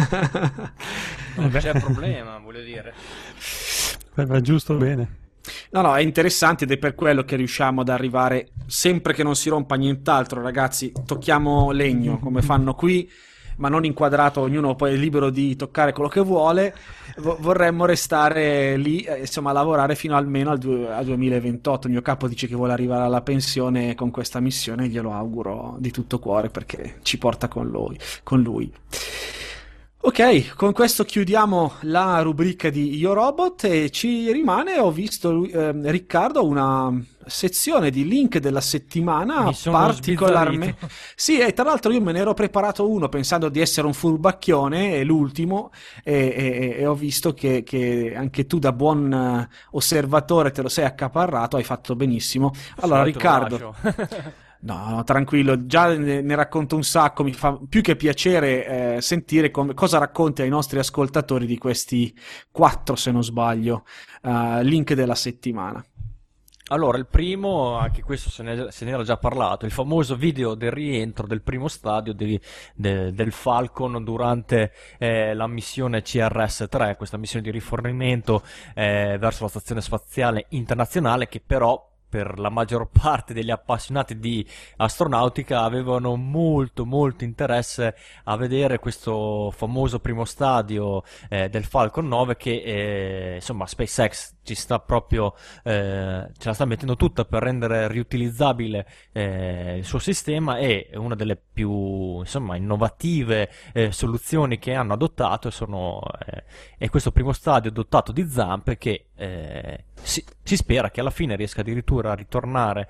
c'è problema, voglio dire. Va giusto bene. No, è interessante, ed è per quello che riusciamo ad arrivare, sempre che non si rompa nient'altro, ragazzi, tocchiamo legno come fanno qui, ma non inquadrato, ognuno poi è libero di toccare quello che vuole. Vorremmo restare lì, insomma, a lavorare fino almeno al 2028. Il mio capo dice che vuole arrivare alla pensione con questa missione, glielo auguro di tutto cuore, perché ci porta con lui. Ok, con questo chiudiamo la rubrica di Io Robot e ci rimane, ho visto Riccardo, una sezione di link della settimana Mi sono particolarmente... sbizzarrito. Sì, e tra l'altro io me ne ero preparato uno pensando di essere un furbacchione, è l'ultimo, e ho visto che anche tu da buon osservatore te lo sei accaparrato, hai fatto benissimo. Allora, Se vuoi te lo Riccardo... lascio. No, no, tranquillo, già ne racconto un sacco, mi fa più che piacere sentire cosa racconti ai nostri ascoltatori di questi quattro, se non sbaglio, link della settimana. Allora, il primo, anche questo se ne era già parlato, il famoso video del rientro del primo stadio del Falcon durante la missione CRS-3, questa missione di rifornimento verso la Stazione Spaziale Internazionale, che però per la maggior parte degli appassionati di astronautica avevano molto molto interesse a vedere questo famoso primo stadio del Falcon 9 che insomma SpaceX ci sta proprio ce la sta mettendo tutta per rendere riutilizzabile il suo sistema, e una delle più insomma innovative soluzioni che hanno adottato è questo primo stadio dotato di zampe che si spera che alla fine riesca addirittura a ritornare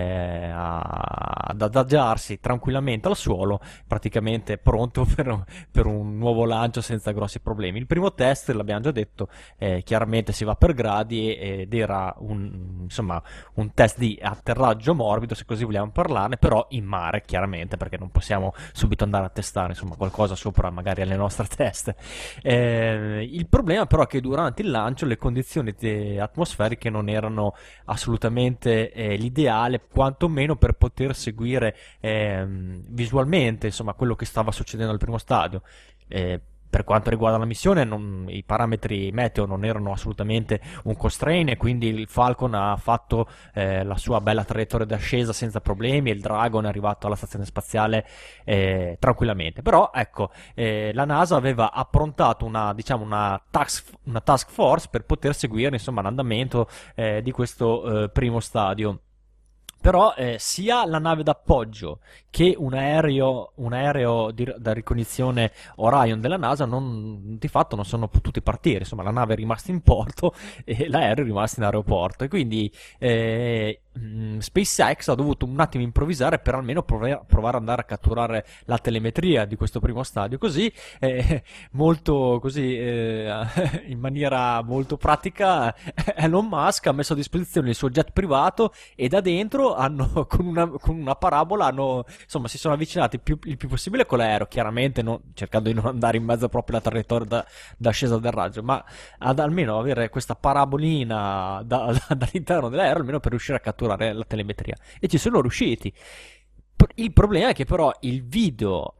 ad adagiarsi tranquillamente al suolo, praticamente pronto per un nuovo lancio senza grossi problemi. Il primo test, l'abbiamo già detto, chiaramente si va per gradi ed era insomma, un test di atterraggio morbido, se così vogliamo parlarne, però in mare, chiaramente, perché non possiamo subito andare a testare insomma, qualcosa sopra magari alle nostre teste. Il problema però è che durante il lancio le condizioni atmosferiche non erano assolutamente l'ideale, quantomeno per poter seguire visualmente insomma, quello che stava succedendo al primo stadio. Per quanto riguarda la missione, i parametri meteo non erano assolutamente un constraint, e quindi il Falcon ha fatto la sua bella traiettoria d'ascesa senza problemi, e il Dragon è arrivato alla stazione spaziale tranquillamente. Però ecco, la NASA aveva approntato diciamo, una task force per poter seguire insomma, l'andamento di questo primo stadio. Però sia la nave d'appoggio che un aereo da ricognizione Orion della NASA di fatto non sono potuti partire. Insomma, la nave è rimasta in porto e l'aereo è rimasto in aeroporto. E quindi SpaceX ha dovuto un attimo improvvisare per almeno provare ad andare a catturare la telemetria di questo primo stadio. Così, molto così, in maniera molto pratica, Elon Musk ha messo a disposizione il suo jet privato, e da dentro con una parabola insomma, si sono avvicinati il più possibile con l'aereo, chiaramente cercando di non andare in mezzo proprio alla traiettoria d'ascesa del raggio, ma ad almeno avere questa parabolina dall'interno dell'aereo, almeno per riuscire a catturare la telemetria, e ci sono riusciti. Il problema è che però il video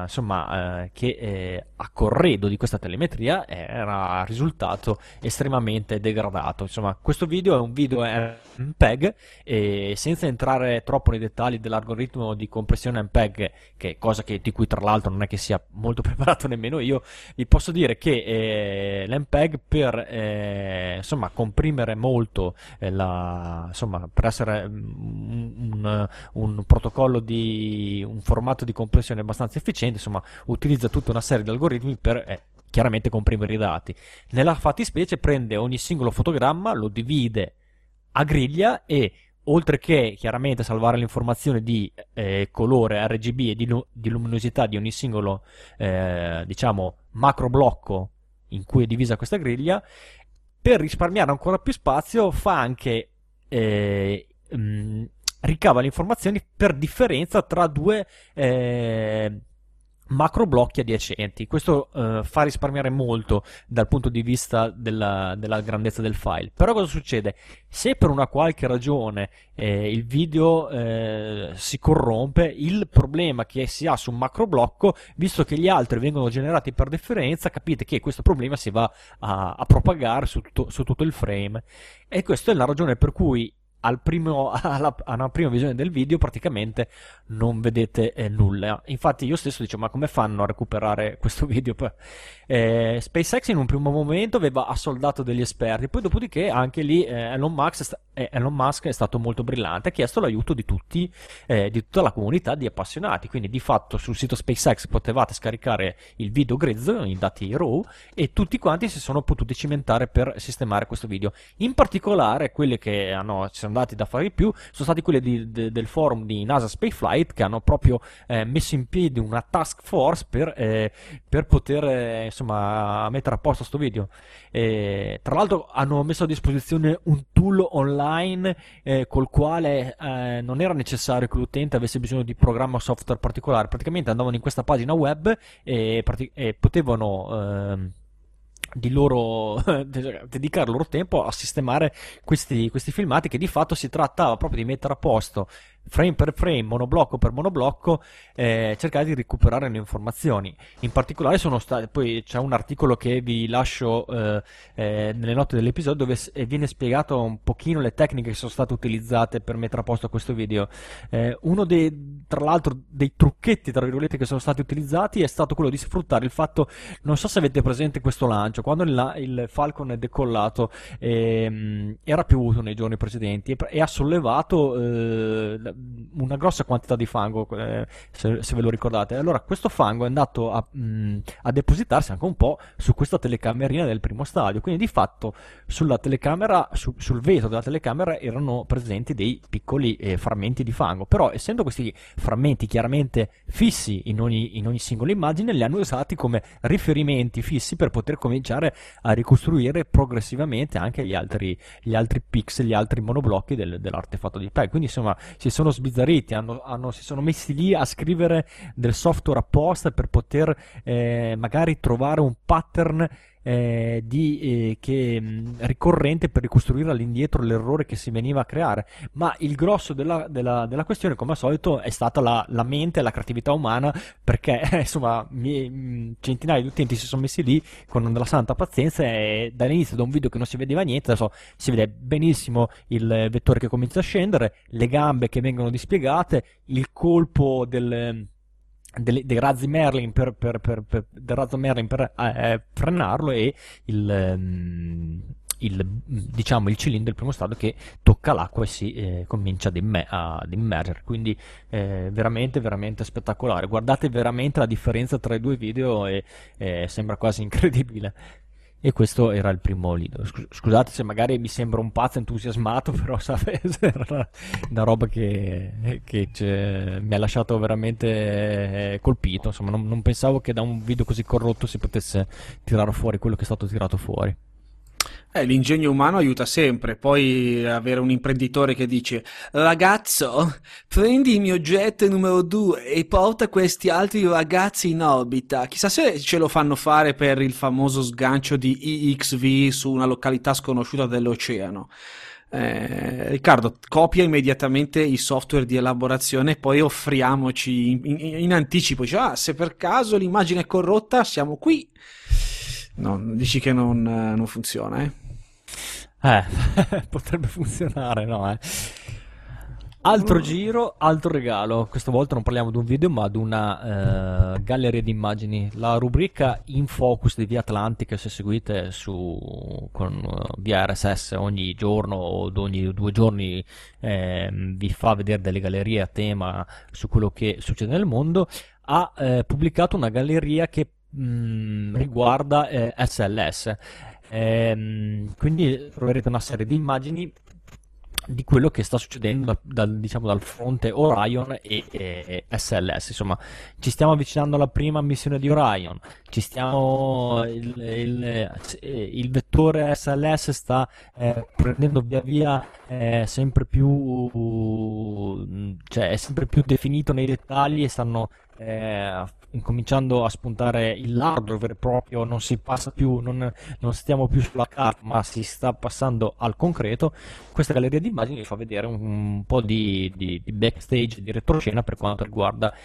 che a corredo di questa telemetria era risultato estremamente degradato. Insomma, questo video è un video MPEG, e senza entrare troppo nei dettagli dell'algoritmo di compressione MPEG, che è cosa di cui tra l'altro non è che sia molto preparato nemmeno io, vi posso dire che l'MPEG per insomma comprimere molto insomma, per essere un protocollo un formato di compressione abbastanza efficiente, insomma, utilizza tutta una serie di algoritmi per chiaramente comprimere i dati. Nella fattispecie prende ogni singolo fotogramma, lo divide a griglia, e oltre che chiaramente salvare le informazioni di colore RGB e di luminosità di ogni singolo diciamo macro blocco in cui è divisa questa griglia, per risparmiare ancora più spazio fa anche ricava le informazioni per differenza tra due macro blocchi adiacenti. Questo fa risparmiare molto dal punto di vista della grandezza del file. Però cosa succede? Se per una qualche ragione il video si corrompe, il problema che si ha su un macro blocco, visto che gli altri vengono generati per differenza, capite che questo problema si va a propagare su tutto il frame, e questa è la ragione per cui alla prima visione del video praticamente non vedete nulla. Infatti io stesso dicevo, ma come fanno a recuperare questo video? SpaceX in un primo momento aveva assoldato degli esperti, poi dopodiché anche lì Elon Musk è stato molto brillante, ha chiesto l'aiuto di tutti, di tutta la comunità di appassionati, quindi di fatto sul sito SpaceX potevate scaricare il video grezzo in dati RAW e tutti quanti si sono potuti cimentare per sistemare questo video. In particolare quelli che ci sono andati da fare di più sono stati quelli del forum di NASA Spaceflight, che hanno proprio messo in piedi una task force per poter insomma mettere a posto sto video. Tra l'altro hanno messo a disposizione un tool online col quale non era necessario che l'utente avesse bisogno di programma o software particolare, praticamente andavano in questa pagina web e potevano dedicare il loro tempo a sistemare questi filmati, che di fatto si trattava proprio di mettere a posto frame per frame, monoblocco per monoblocco, cercare di recuperare le informazioni. In particolare poi c'è un articolo che vi lascio nelle note dell'episodio, dove viene spiegato un pochino le tecniche che sono state utilizzate per mettere a posto questo video. Uno tra l'altro dei trucchetti tra virgolette che sono stati utilizzati è stato quello di sfruttare il fatto, non so se avete presente questo lancio, quando il Falcon è decollato, era piovuto nei giorni precedenti e ha sollevato una grossa quantità di fango, se ve lo ricordate. Allora questo fango è andato a depositarsi anche un po' su questa telecamerina del primo stadio, quindi di fatto sulla telecamera, sul vetro della telecamera erano presenti dei piccoli frammenti di fango, però essendo questi frammenti chiaramente fissi in ogni singola immagine, li hanno usati come riferimenti fissi per poter cominciare a ricostruire progressivamente anche gli altri pixel, gli altri monoblocchi dell'artefatto di PEG. Quindi insomma si sono sbizzarriti, si sono messi lì a scrivere del software apposta per poter magari trovare un pattern ricorrente per ricostruire all'indietro l'errore che si veniva a creare. Ma il grosso della questione, come al solito, è stata la mente e la creatività umana, perché insomma centinaia di utenti si sono messi lì con della santa pazienza, e dall'inizio, da un video che non si vedeva niente, adesso si vede benissimo il vettore che comincia a scendere, le gambe che vengono dispiegate, il colpo dei razzi Merlin del razzo Merlin per frenarlo, e diciamo il cilindro del primo stadio che tocca l'acqua e si comincia ad immergere. Quindi veramente veramente spettacolare. Guardate veramente la differenza tra i due video e sembra quasi incredibile. E questo era il primo video. Scusate se magari mi sembra un pazzo entusiasmato, però era una roba che mi ha lasciato veramente colpito. Insomma, non pensavo che da un video così corrotto si potesse tirare fuori quello che è stato tirato fuori. L'ingegno umano aiuta sempre. Poi avere un imprenditore che dice: ragazzo, prendi il mio jet numero 2 e porta questi altri ragazzi in orbita. Chissà se ce lo fanno fare per il famoso sgancio di IXV su una località sconosciuta dell'oceano. Riccardo, copia immediatamente i software di elaborazione e poi offriamoci in anticipo. Cioè, se per caso l'immagine è corrotta, siamo qui. No, dici che non funziona, potrebbe funzionare, no? Altro giro, altro regalo. Questa volta non parliamo di un video, ma di una galleria di immagini. La rubrica In Focus di Via Atlantica, se seguite con via RSS ogni giorno o ogni 2 giorni, vi fa vedere delle gallerie a tema su quello che succede nel mondo. Ha pubblicato una galleria che riguarda SLS, quindi troverete una serie di immagini di quello che sta succedendo dal fronte Orion e SLS. Insomma, ci stiamo avvicinando alla prima missione di Orion, il vettore SLS sta prendendo via via sempre più, cioè è sempre più definito nei dettagli, e stanno incominciando a spuntare l'hardware vero e proprio. Non si passa più, non stiamo più sulla carta, ma si sta passando al concreto. Questa galleria di immagini vi fa vedere un po' di backstage, di retroscena per quanto riguarda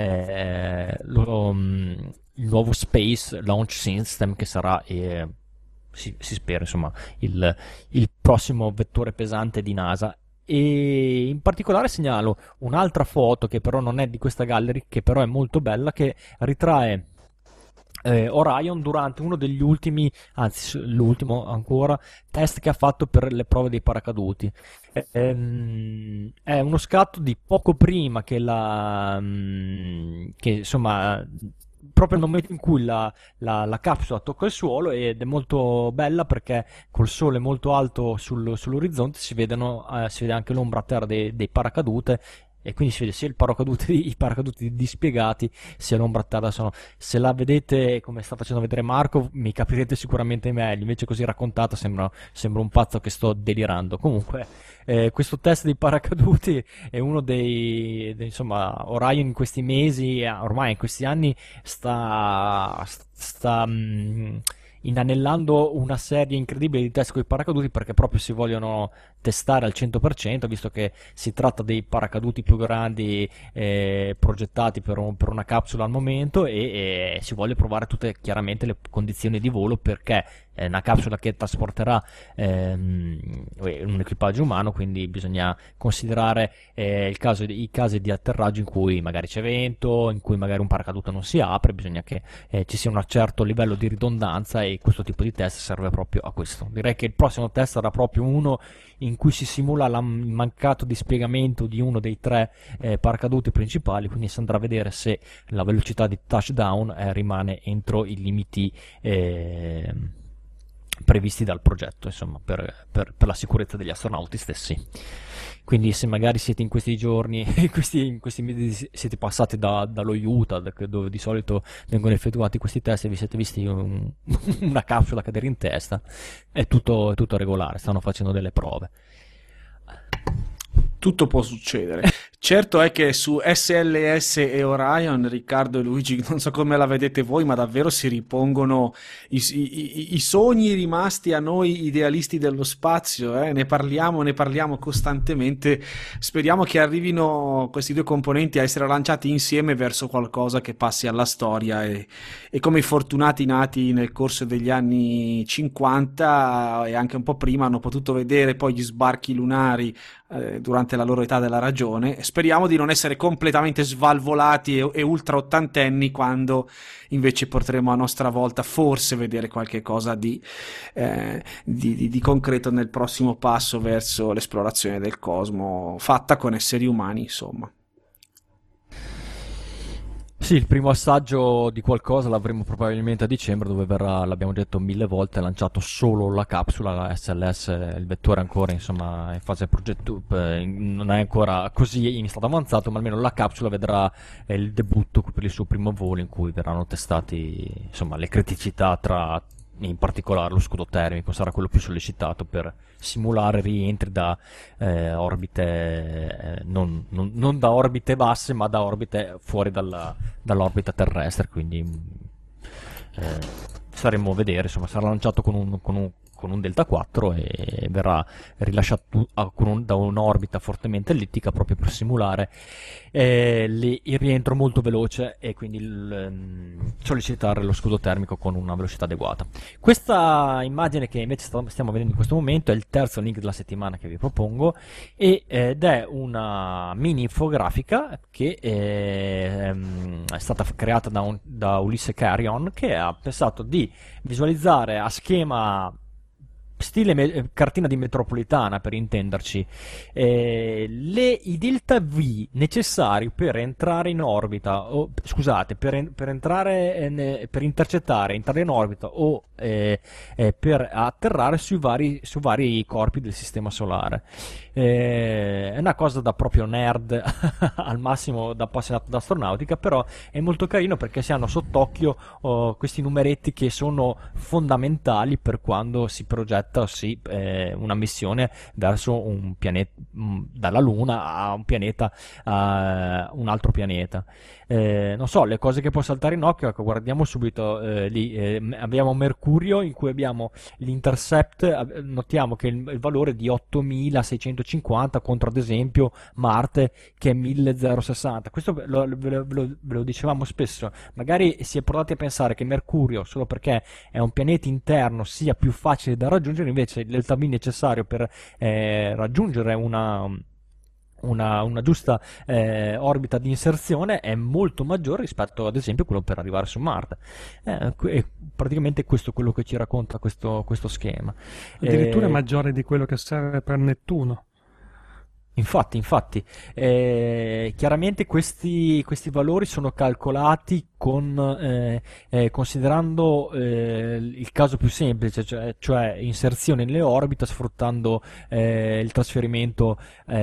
il nuovo Space Launch System, che sarà si spera insomma il prossimo vettore pesante di NASA. E in particolare segnalo un'altra foto che però non è di questa gallery, che però è molto bella, che ritrae Orion durante uno degli ultimi, anzi l'ultimo ancora, test che ha fatto per le prove dei paracaduti. È uno scatto di poco prima che insomma proprio nel momento in cui la capsula tocca il suolo, ed è molto bella perché col sole molto alto sull'orizzonte si vede anche l'ombra a terra dei paracadute, e quindi si vede sia i paracaduti dispiegati sia l'ombra a terra. Se la vedete come sta facendo vedere Marco, mi capirete sicuramente meglio, invece così raccontata sembra un pazzo che sto delirando. Comunque questo test dei paracaduti è uno insomma, Orion in questi mesi, ormai in questi anni sta inanellando una serie incredibile di test con i paracaduti, perché proprio si vogliono testare al 100%, visto che si tratta dei paracaduti più grandi progettati per una capsula al momento, e si voglio provare tutte chiaramente le condizioni di volo, perché è una capsula che trasporterà un equipaggio umano, quindi bisogna considerare i casi di atterraggio in cui magari c'è vento, in cui magari un paracadute non si apre, bisogna che ci sia un certo livello di ridondanza, e questo tipo di test serve proprio a questo. Direi che il prossimo test sarà proprio uno in cui si simula il mancato dispiegamento di uno dei 3 paracaduti principali, quindi si andrà a vedere se la velocità di touchdown rimane entro i limiti previsti dal progetto, insomma, per la sicurezza degli astronauti stessi. Quindi se magari siete in questi giorni, in questi mesi siete passati dallo Utah, dove di solito vengono effettuati questi test, e vi siete visti una capsula cadere in testa, è tutto regolare, stanno facendo delle prove. Tutto può succedere. Certo è che su SLS e Orion, Riccardo e Luigi, non so come la vedete voi, ma davvero si ripongono i sogni rimasti a noi idealisti dello spazio. Ne parliamo costantemente. Speriamo che arrivino questi 2 componenti a essere lanciati insieme verso qualcosa che passi alla storia, e come i fortunati nati nel corso degli anni 50 e anche un po' prima hanno potuto vedere poi gli sbarchi lunari durante la loro età della ragione. Speriamo di non essere completamente svalvolati e ultra ottantenni quando invece potremo a nostra volta forse vedere qualche cosa di concreto nel prossimo passo verso l'esplorazione del cosmo fatta con esseri umani, insomma. Sì, il primo assaggio di qualcosa l'avremo probabilmente a dicembre, dove verrà, l'abbiamo detto 1000 volte, lanciato solo la capsula, la SLS, il vettore ancora insomma in fase progetto, non è ancora così in stato avanzato, ma almeno la capsula vedrà il debutto per il suo primo volo, in cui verranno testati insomma le criticità, in particolare lo scudo termico sarà quello più sollecitato per simulare rientri da orbite non da orbite basse, ma da orbite fuori dall'orbita terrestre, quindi staremo a vedere, insomma sarà lanciato con un Delta 4 e verrà rilasciato da un'orbita fortemente ellittica, proprio per simulare il rientro molto veloce, e quindi sollecitare lo scudo termico con una velocità adeguata. Questa immagine che invece stiamo vedendo in questo momento è il terzo link della settimana che vi propongo, ed è una mini infografica che è stata creata da Ulisse Carrion, che ha pensato di visualizzare a schema stile cartina di metropolitana, per intenderci, i delta V necessari per entrare in orbita, per intercettare, entrare in orbita, o per atterrare su vari corpi del sistema solare. È una cosa da proprio nerd al massimo, da appassionato d'astronautica, però è molto carino perché si hanno sott'occhio questi numeretti che sono fondamentali per quando si progetta una missione verso un pianeta, dalla Luna a un pianeta, a un altro pianeta. Non so, le cose che può saltare in occhio, ecco, guardiamo subito lì, abbiamo Mercurio, in cui abbiamo l'intercept, notiamo che il valore è di 8650 1950 contro ad esempio Marte che è 1060. Questo ve lo dicevamo spesso, magari si è portati a pensare che Mercurio, solo perché è un pianeta interno, sia più facile da raggiungere, invece il delta V necessario per raggiungere una giusta orbita di inserzione è molto maggiore rispetto ad esempio a quello per arrivare su Marte. È praticamente questo è quello che ci racconta questo schema. Addirittura maggiore di quello che serve per Nettuno. Infatti, chiaramente questi valori sono calcolati considerando il caso più semplice, cioè inserzione nelle orbite sfruttando il trasferimento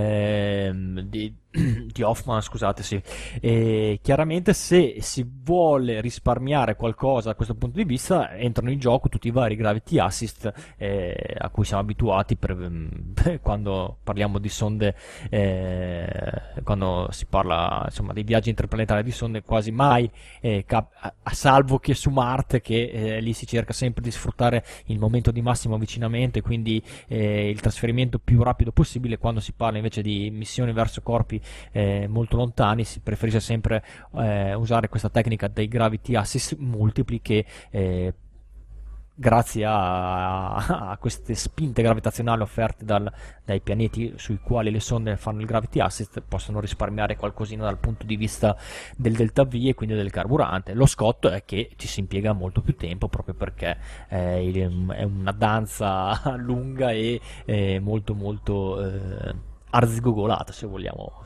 di Hoffman, scusate, sì. E chiaramente se si vuole risparmiare qualcosa da questo punto di vista entrano in gioco tutti i vari gravity assist a cui siamo abituati quando parliamo di sonde, quando si parla insomma dei viaggi interplanetari di sonde, quasi mai a salvo che su Marte, che lì si cerca sempre di sfruttare il momento di massimo avvicinamento e quindi il trasferimento più rapido possibile. Quando si parla invece di missioni verso corpi molto lontani si preferisce sempre usare questa tecnica dei gravity assist multipli che grazie a queste spinte gravitazionali offerte dai pianeti sui quali le sonde fanno il gravity assist possono risparmiare qualcosina dal punto di vista del delta V e quindi del carburante. Lo scotto è che ci si impiega molto più tempo proprio perché è una danza lunga e molto arzigogolata, se vogliamo.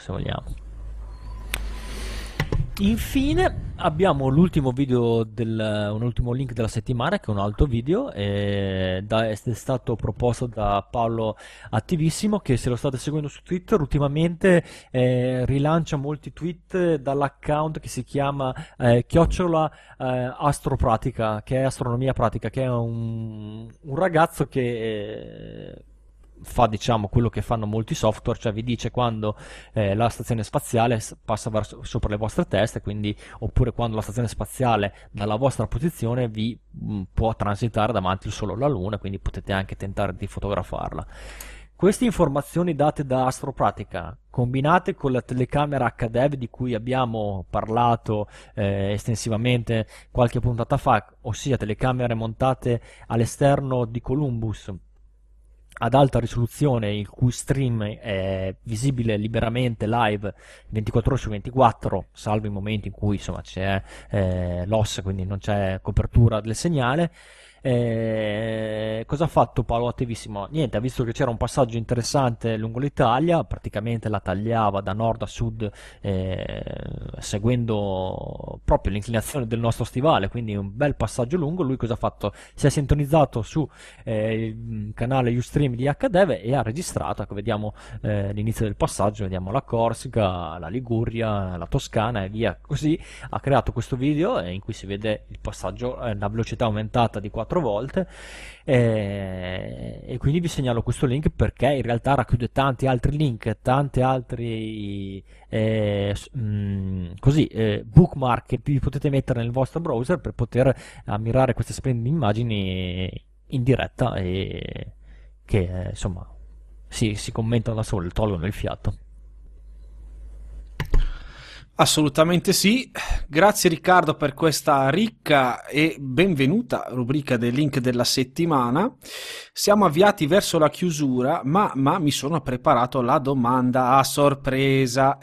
Infine abbiamo l'ultimo video un ultimo link della settimana, che è un altro video è stato proposto da Paolo Attivissimo, che se lo state seguendo su Twitter ultimamente rilancia molti tweet dall'account che si chiama @astropratica, che è astronomia pratica, che è un ragazzo che fa diciamo quello che fanno molti software, cioè vi dice quando la stazione spaziale passa sopra le vostre teste, quindi oppure quando la stazione spaziale dalla vostra posizione vi può transitare davanti il Sole o la Luna, quindi potete anche tentare di fotografarla. Queste informazioni date da Astropratica, combinate con la telecamera HDEV di cui abbiamo parlato estensivamente qualche puntata fa, ossia telecamere montate all'esterno di Columbus ad alta risoluzione, il cui stream è visibile liberamente live 24 ore su 24, salvo i momenti in cui insomma c'è loss, quindi non c'è copertura del segnale. Cosa ha fatto Paolo Attivissimo? Niente, ha visto che c'era un passaggio interessante lungo l'Italia, praticamente la tagliava da nord a sud seguendo proprio l'inclinazione del nostro stivale, quindi un bel passaggio lungo. Lui cosa ha fatto? Si è sintonizzato su il canale Ustream di HDEV e ha registrato. Ecco, vediamo l'inizio del passaggio, vediamo la Corsica, la Liguria, la Toscana e via così. Ha creato questo video in cui si vede il passaggio a velocità aumentata di 4 volte e quindi vi segnalo questo link perché in realtà racchiude tanti altri link, tanti altri bookmark che vi potete mettere nel vostro browser per poter ammirare queste splendide immagini in diretta e che insomma si commentano da sole, tolgono il fiato. Assolutamente sì, grazie Riccardo per questa ricca e benvenuta rubrica del link della settimana. Siamo avviati verso la chiusura, ma mi sono preparato la domanda a sorpresa.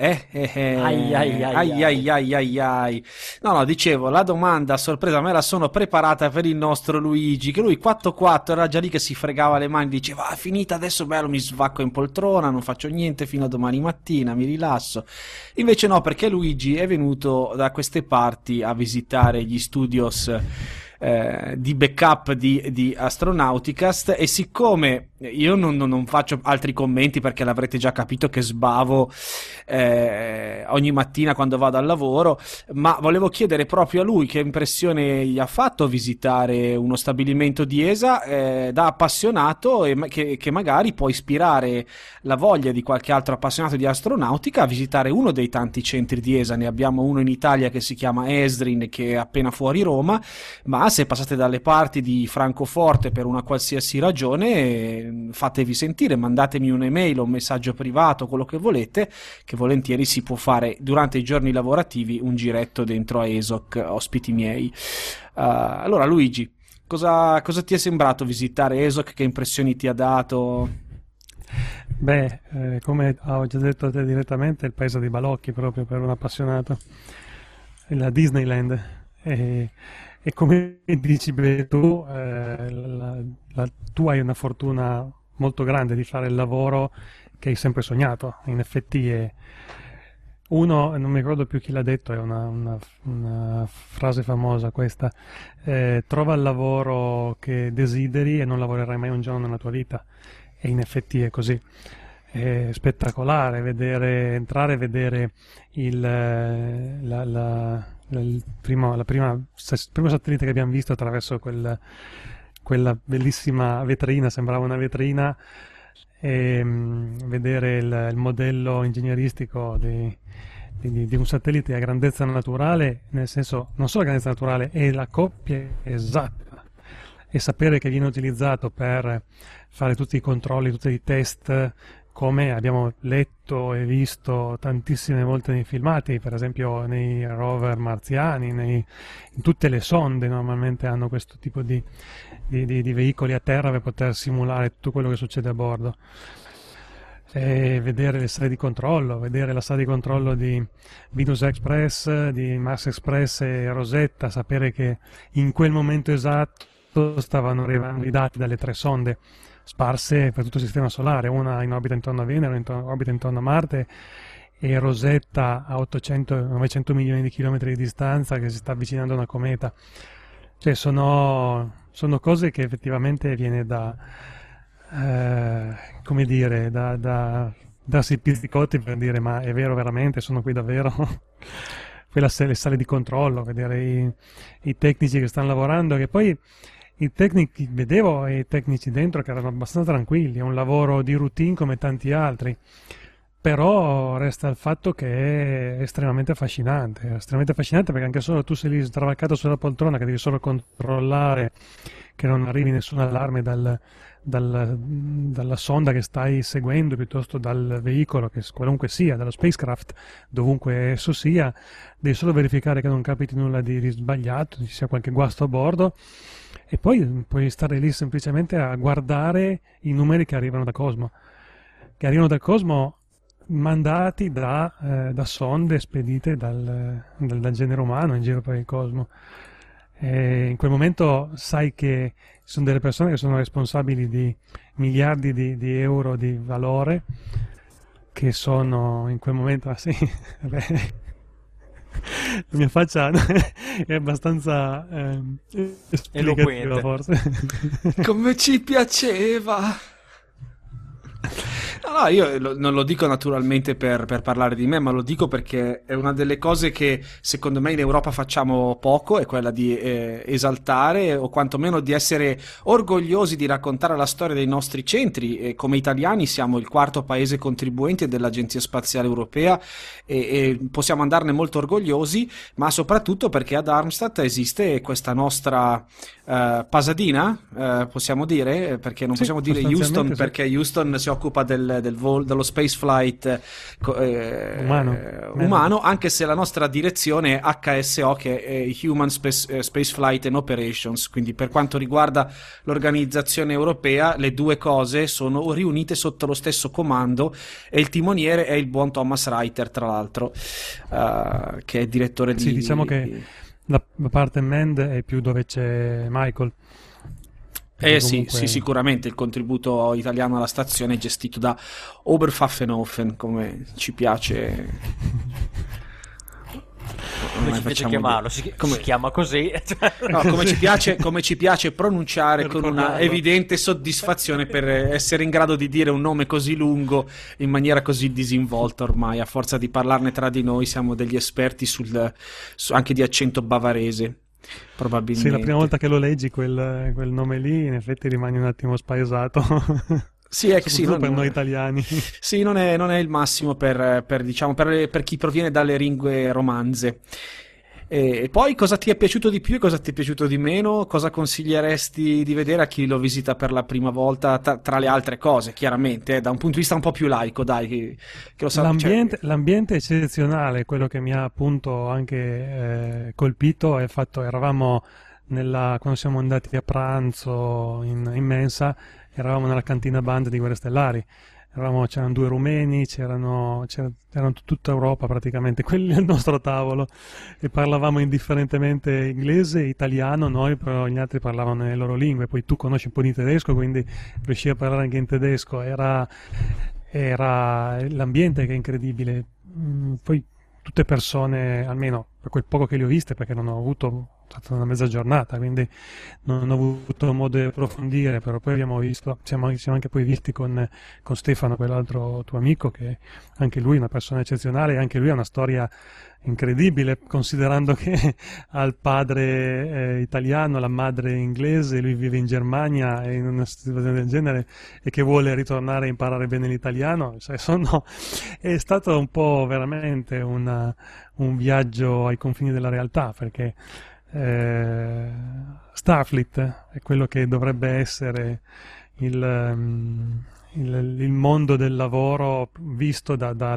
Ai. No, dicevo, la domanda a sorpresa me la sono preparata per il nostro Luigi, che lui 4-4 era già lì che si fregava le mani, diceva finita adesso, bello, mi svacco in poltrona, non faccio niente fino a domani mattina, mi rilasso. Invece no, perché Luigi è venuto da queste parti a visitare gli studios di backup di Astronauticast, e siccome io non faccio altri commenti perché l'avrete già capito che sbavo ogni mattina quando vado al lavoro, ma volevo chiedere proprio a lui che impressione gli ha fatto visitare uno stabilimento di ESA da appassionato e che magari può ispirare la voglia di qualche altro appassionato di astronautica a visitare uno dei tanti centri di ESA. Ne abbiamo uno in Italia che si chiama ESDRIN, che è appena fuori Roma, ma se passate dalle parti di Francoforte per una qualsiasi ragione fatevi sentire, mandatemi un'email o un messaggio privato, quello che volete, che volentieri si può fare durante i giorni lavorativi un giretto dentro a ESOC, ospiti miei. Allora Luigi, cosa ti è sembrato visitare ESOC? Che impressioni ti ha dato? Beh, come ho già detto a te direttamente, è il paese dei balocchi proprio per un appassionato, è la Disneyland. E come dici bene tu, tu hai una fortuna molto grande di fare il lavoro che hai sempre sognato. In effetti uno, non mi ricordo più chi l'ha detto, è una frase famosa questa, trova il lavoro che desideri e non lavorerai mai un giorno nella tua vita. E in effetti è così. È spettacolare entrare e vedere il primo satellite che abbiamo visto attraverso quella bellissima vetrina, sembrava una vetrina, e vedere il modello ingegneristico di un satellite a grandezza naturale, nel senso non solo a grandezza naturale, è la coppia esatta, e sapere che viene utilizzato per fare tutti i controlli, tutti i test, come abbiamo letto e visto tantissime volte nei filmati, per esempio nei rover marziani, in tutte le sonde normalmente hanno questo tipo di veicoli a terra per poter simulare tutto quello che succede a bordo. E vedere le sale di controllo, vedere la sala di controllo di Venus Express, di Mars Express e Rosetta, sapere che in quel momento esatto stavano arrivando i dati dalle 3 sonde sparse per tutto il sistema solare, una in orbita intorno a Venere, in orbita intorno a Marte, e Rosetta a 800-900 milioni di chilometri di distanza che si sta avvicinando a una cometa. Cioè sono cose che effettivamente viene da come dire, da darsi i pizzicotti per dire: ma è vero veramente, sono qui davvero? Poi le sale di controllo, vedere i tecnici che stanno lavorando, che poi vedevo i tecnici dentro che erano abbastanza tranquilli, è un lavoro di routine come tanti altri, però resta il fatto che è estremamente affascinante perché anche solo tu sei lì travaccato sulla poltrona che devi solo controllare che non arrivi nessun allarme dalla sonda che stai seguendo, piuttosto dal veicolo, che qualunque sia, dallo spacecraft, dovunque esso sia, devi solo verificare che non capiti nulla di sbagliato, ci sia qualche guasto a bordo, e poi puoi stare lì semplicemente a guardare i numeri che arrivano da Cosmo, mandati da sonde spedite dal genere umano in giro per il cosmo. E in quel momento sai che sono delle persone che sono responsabili di miliardi di euro di valore, che sono in quel momento la mia faccia è abbastanza esplicativa, forse. Come ci piaceva! No, io non lo dico naturalmente per parlare di me, ma lo dico perché è una delle cose che secondo me in Europa facciamo poco, è quella di esaltare o quantomeno di essere orgogliosi di raccontare la storia dei nostri centri. E come italiani siamo il 4º paese contribuente dell'Agenzia Spaziale Europea e possiamo andarne molto orgogliosi, ma soprattutto perché ad Darmstadt esiste questa nostra Pasadena, possiamo dire, perché non possiamo dire Houston, perché Houston si occupa dello space flight umano, anche se la nostra direzione è HSO, che è Human Space Flight and Operations, quindi per quanto riguarda l'organizzazione europea le due cose sono riunite sotto lo stesso comando, e il timoniere è il buon Thomas Reiter, tra l'altro, che è direttore di... Sì, diciamo che la parte Mend è più dove c'è Michael. Sì, sicuramente il contributo italiano alla stazione è gestito da Oberpfaffenhofen, come ci piace. Come ci piace chiamarlo, si chiama così. No, come ci piace pronunciare, con una evidente soddisfazione per essere in grado di dire un nome così lungo in maniera così disinvolta. Ormai, a forza di parlarne tra di noi, siamo degli esperti anche di accento bavarese. Probabilmente. Sì, la prima volta che lo leggi quel nome lì, in effetti rimani un attimo spaesato. Sì, è che sì, per noi italiani. Sì, non è il massimo per chi proviene dalle lingue romanze. E poi cosa ti è piaciuto di più e cosa ti è piaciuto di meno? Cosa consiglieresti di vedere a chi lo visita per la prima volta, tra le altre cose, chiaramente, da un punto di vista un po' più laico, dai, che lo sa, L'ambiente è eccezionale, quello che mi ha appunto anche colpito è il fatto, eravamo quando siamo andati a pranzo in mensa, eravamo nella cantina band di Guerre Stellari. C'erano due rumeni, c'erano tutta Europa praticamente, quelli al nostro tavolo, e parlavamo indifferentemente inglese, italiano, noi però gli altri parlavano nelle loro lingue, poi tu conosci un po' di tedesco, quindi riuscivi a parlare anche in tedesco, era l'ambiente che è incredibile. Poi tutte persone, almeno per quel poco che le ho viste, perché non ho avuto, è stata una mezza giornata, quindi non ho avuto modo di approfondire, però poi abbiamo visto, siamo anche poi visti con Stefano, quell'altro tuo amico, che anche lui è una persona eccezionale, e anche lui ha una storia incredibile, considerando che ha il padre italiano, la madre inglese, lui vive in Germania e in una situazione del genere, e che vuole ritornare a imparare bene l'italiano. È stato un po' veramente un viaggio ai confini della realtà, perché Starfleet è quello che dovrebbe essere il mondo del lavoro visto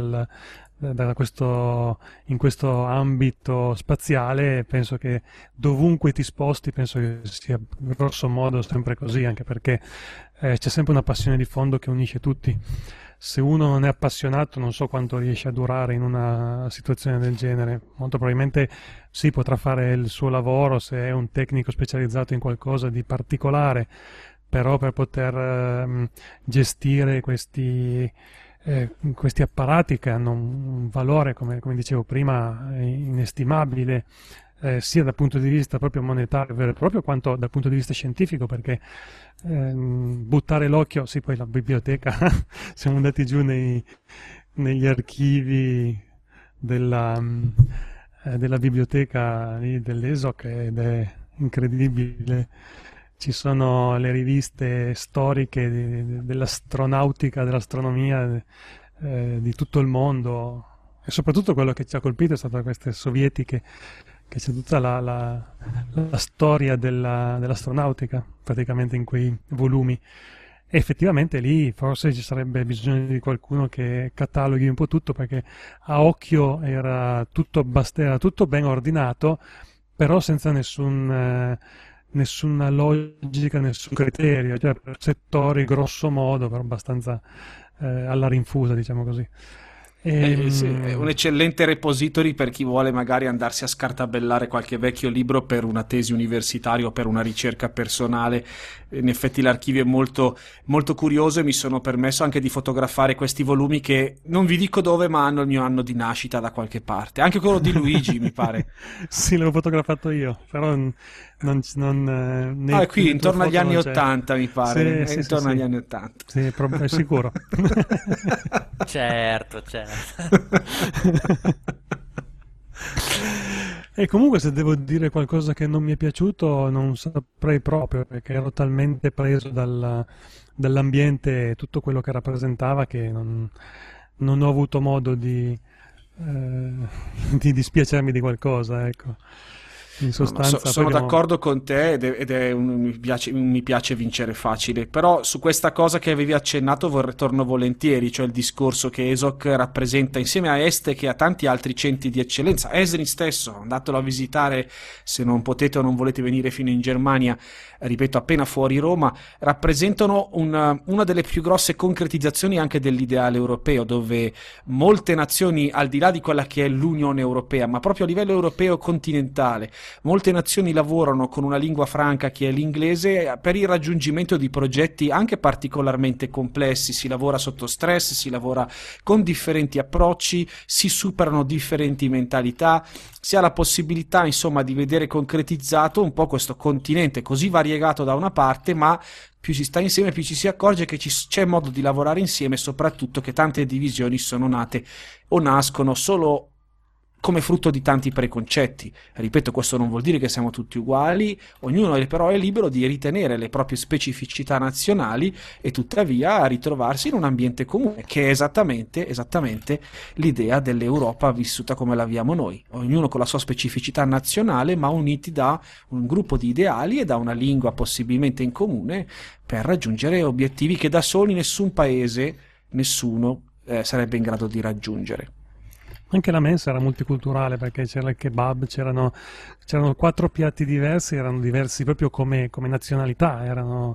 in questo ambito spaziale. Penso che dovunque ti sposti, penso che sia grosso modo sempre così, anche perché c'è sempre una passione di fondo che unisce tutti. Se uno non è appassionato, non so quanto riesce a durare in una situazione del genere. Molto probabilmente sì, potrà fare il suo lavoro se è un tecnico specializzato in qualcosa di particolare, però per poter gestire questi apparati che hanno un valore, come dicevo prima, inestimabile, sia dal punto di vista proprio monetario vero e proprio, quanto dal punto di vista scientifico, perché buttare l'occhio, sì, poi la biblioteca, siamo andati giù negli archivi della biblioteca lì dell'ESOC, ed è incredibile. Ci sono le riviste storiche dell'astronautica, dell'astronomia di tutto il mondo, e soprattutto quello che ci ha colpito è stato queste sovietiche, che c'è tutta la storia dell'astronautica praticamente in quei volumi. E effettivamente lì forse ci sarebbe bisogno di qualcuno che cataloghi un po' tutto, perché a occhio era tutto ben ordinato, però senza nessuna logica, nessun criterio, cioè per settori grosso modo, però abbastanza alla rinfusa, diciamo così. Sì, è un eccellente repository per chi vuole magari andarsi a scartabellare qualche vecchio libro per una tesi universitaria o per una ricerca personale. In effetti l'archivio è molto, molto curioso, e mi sono permesso anche di fotografare questi volumi che non vi dico dove, ma hanno il mio anno di nascita da qualche parte. Anche quello di Luigi, mi pare. Sì, l'ho fotografato io, però è qui intorno agli anni 80, mi pare. Sì, intorno agli anni 80. Sì, è sicuro. Certo. E comunque, se devo dire qualcosa che non mi è piaciuto, non saprei proprio, perché ero talmente preso dall'ambiente e tutto quello che rappresentava, che non ho avuto modo di dispiacermi di qualcosa, ecco. In sostanza, sono d'accordo con te, mi piace vincere facile, però su questa cosa che avevi accennato torno volentieri, cioè il discorso che ESOC rappresenta insieme a Este, che ha tanti altri centri di eccellenza. Esrin stesso, andatelo a visitare se non potete o non volete venire fino in Germania, ripeto, appena fuori Roma, rappresentano una delle più grosse concretizzazioni anche dell'ideale europeo, dove molte nazioni, al di là di quella che è l'Unione Europea, ma proprio a livello europeo continentale, molte nazioni lavorano con una lingua franca che è l'inglese per il raggiungimento di progetti anche particolarmente complessi. Si lavora sotto stress, si lavora con differenti approcci, si superano differenti mentalità, si ha la possibilità insomma di vedere concretizzato un po' questo continente così variegato da una parte, ma più si sta insieme più ci si accorge che c'è modo di lavorare insieme, e soprattutto che tante divisioni sono nate o nascono solo come frutto di tanti preconcetti. Ripeto, questo non vuol dire che siamo tutti uguali, ognuno però è libero di ritenere le proprie specificità nazionali e tuttavia ritrovarsi in un ambiente comune, che è esattamente l'idea dell'Europa vissuta come la viviamo noi, ognuno con la sua specificità nazionale ma uniti da un gruppo di ideali e da una lingua possibilmente in comune per raggiungere obiettivi che da soli nessun paese, nessuno sarebbe in grado di raggiungere. Anche la mensa era multiculturale perché c'era il kebab, c'erano 4 piatti diversi, erano diversi proprio come nazionalità,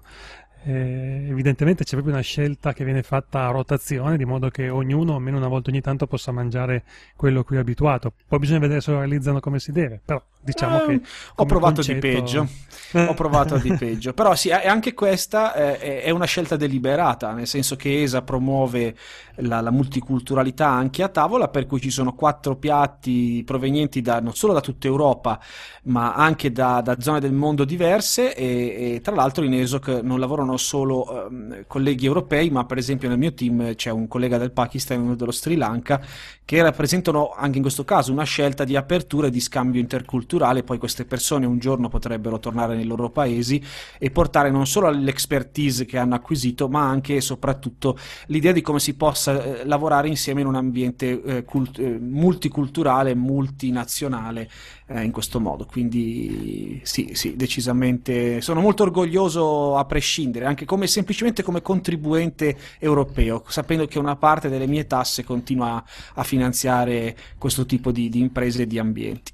evidentemente c'è proprio una scelta che viene fatta a rotazione di modo che ognuno almeno una volta ogni tanto possa mangiare quello a cui è abituato. Poi bisogna vedere se lo realizzano come si deve, però diciamo che ho provato concetto... di peggio. Ho provato di peggio, però sì, anche questa è una scelta deliberata, nel senso che ESA promuove la multiculturalità anche a tavola, per cui ci sono 4 piatti provenienti non solo da tutta Europa ma anche da zone del mondo diverse e tra l'altro in ESOC non lavorano solo colleghi europei, ma per esempio nel mio team c'è un collega del Pakistan e uno dello Sri Lanka che rappresentano anche in questo caso una scelta di apertura e di scambio interculturale. Poi queste persone un giorno potrebbero tornare nei loro paesi e portare non solo l'expertise che hanno acquisito ma anche e soprattutto l'idea di come si possa lavorare insieme in un ambiente multiculturale, multinazionale in questo modo. Quindi sì, decisamente sono molto orgoglioso a prescindere, anche semplicemente come contribuente europeo, sapendo che una parte delle mie tasse continua a finanziare questo tipo di imprese e di ambienti.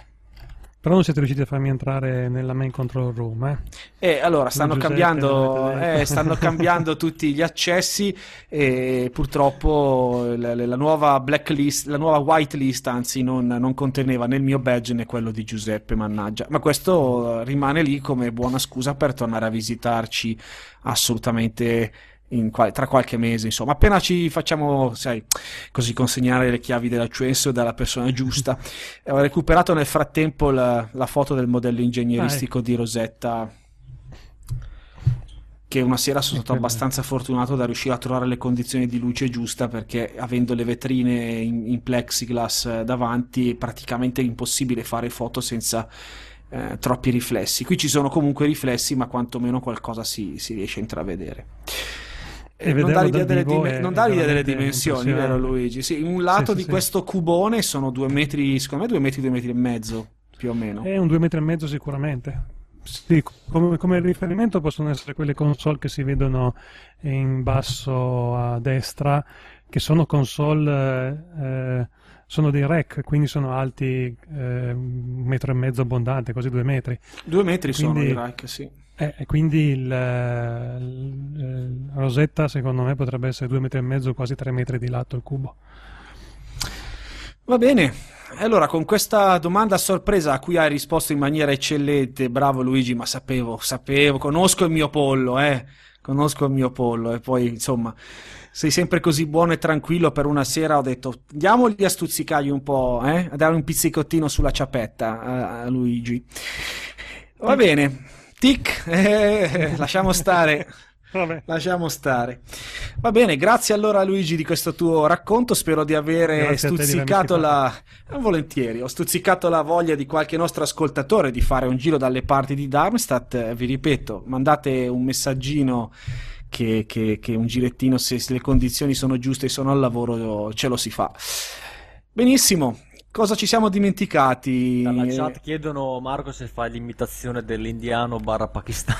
Però non siete riusciti a farmi entrare nella main control room, allora stanno cambiando tutti gli accessi e purtroppo la nuova blacklist, la nuova whitelist anzi non conteneva né il mio badge né quello di Giuseppe, mannaggia, ma questo rimane lì come buona scusa per tornare a visitarci assolutamente tra qualche mese, insomma, appena ci facciamo, sai, così consegnare le chiavi dell'accesso dalla persona giusta. Ho recuperato nel frattempo la foto del modello ingegneristico di Rosetta, che una sera sono stato abbastanza fortunato da riuscire a trovare le condizioni di luce giusta, perché avendo le vetrine in plexiglass davanti è praticamente impossibile fare foto senza troppi riflessi. Qui ci sono comunque riflessi, ma quantomeno qualcosa si riesce a intravedere. Non dà l'idea delle dimensioni, vero Luigi? Sì, un lato di questo cubone sono 2 metri, secondo me 2 metri, 2 metri e mezzo, più o meno. È un 2 metri e mezzo sicuramente. Sì, come riferimento possono essere quelle console che si vedono in basso a destra, che sono console, sono dei rack, quindi sono alti 1,5 metri abbondante, quasi 2 metri. 2 metri quindi, sono i rack, sì. Quindi Rosetta secondo me potrebbe essere 2,5 metri, quasi 3 metri di lato il cubo. Va bene, allora con questa domanda a sorpresa a cui hai risposto in maniera eccellente, bravo Luigi, ma sapevo, conosco il mio pollo e poi insomma sei sempre così buono e tranquillo, per una sera ho detto andiamogli a stuzzicargli un po', a dare un pizzicottino sulla ciappetta a Luigi. Va bene. Lasciamo stare. Vabbè. Lasciamo stare. Va bene, grazie allora Luigi di questo tuo racconto, spero di avere stuzzicato volentieri, ho stuzzicato la voglia di qualche nostro ascoltatore di fare un giro dalle parti di Darmstadt. Vi ripeto, mandate un messaggino che un girettino, se le condizioni sono giuste e sono al lavoro, ce lo si fa. Benissimo. Cosa ci siamo dimenticati? Dalla chat chiedono, Marco, se fai l'imitazione dell'indiano / pakistano.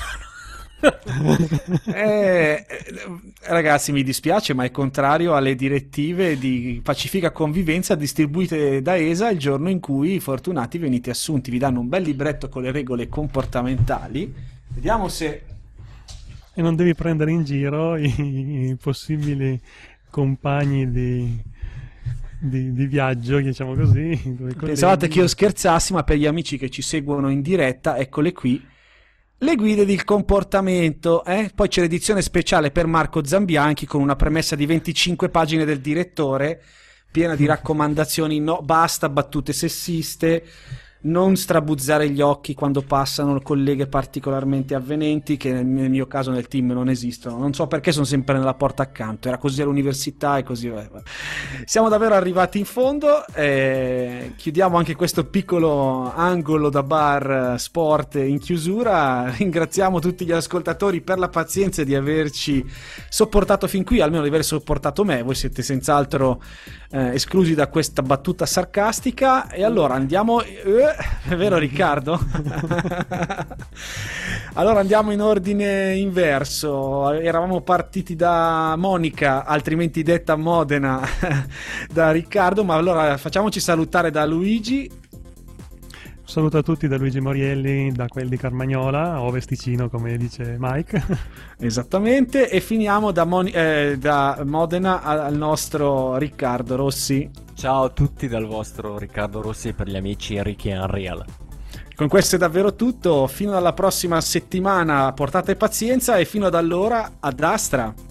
Ragazzi, mi dispiace, ma è contrario alle direttive di pacifica convivenza distribuite da ESA il giorno in cui i fortunati venite assunti. Vi danno un bel libretto con le regole comportamentali. Vediamo se... E non devi prendere in giro i possibili compagni di viaggio, diciamo così. Pensavate che io scherzassi, ma per gli amici che ci seguono in diretta, eccole qui le guide del comportamento. Poi c'è l'edizione speciale per Marco Zambianchi con una premessa di 25 pagine del direttore, piena di raccomandazioni, no, basta battute sessiste, non strabuzzare gli occhi quando passano colleghe particolarmente avvenenti, che nel mio caso nel team non esistono. Non so perché sono sempre nella porta accanto, era così all'università e così. Siamo davvero arrivati in fondo, chiudiamo anche questo piccolo angolo da bar sport in chiusura. Ringraziamo tutti gli ascoltatori per la pazienza di averci sopportato fin qui, almeno di aver sopportato me. Voi siete senz'altro esclusi da questa battuta sarcastica. E allora andiamo, è vero Riccardo? Allora andiamo in ordine inverso. Eravamo partiti da Monica, altrimenti detta Modena, da Riccardo, ma allora facciamoci salutare da Luigi. Un saluto a tutti da Luigi Morielli, da quel di Carmagnola, o Vesticino come dice Mike. Esattamente, e finiamo da Modena al nostro Riccardo Rossi. Ciao a tutti dal vostro Riccardo Rossi, per gli amici Ricky e Unreal. Con questo è davvero tutto, fino alla prossima settimana portate pazienza e fino ad allora ad Astra.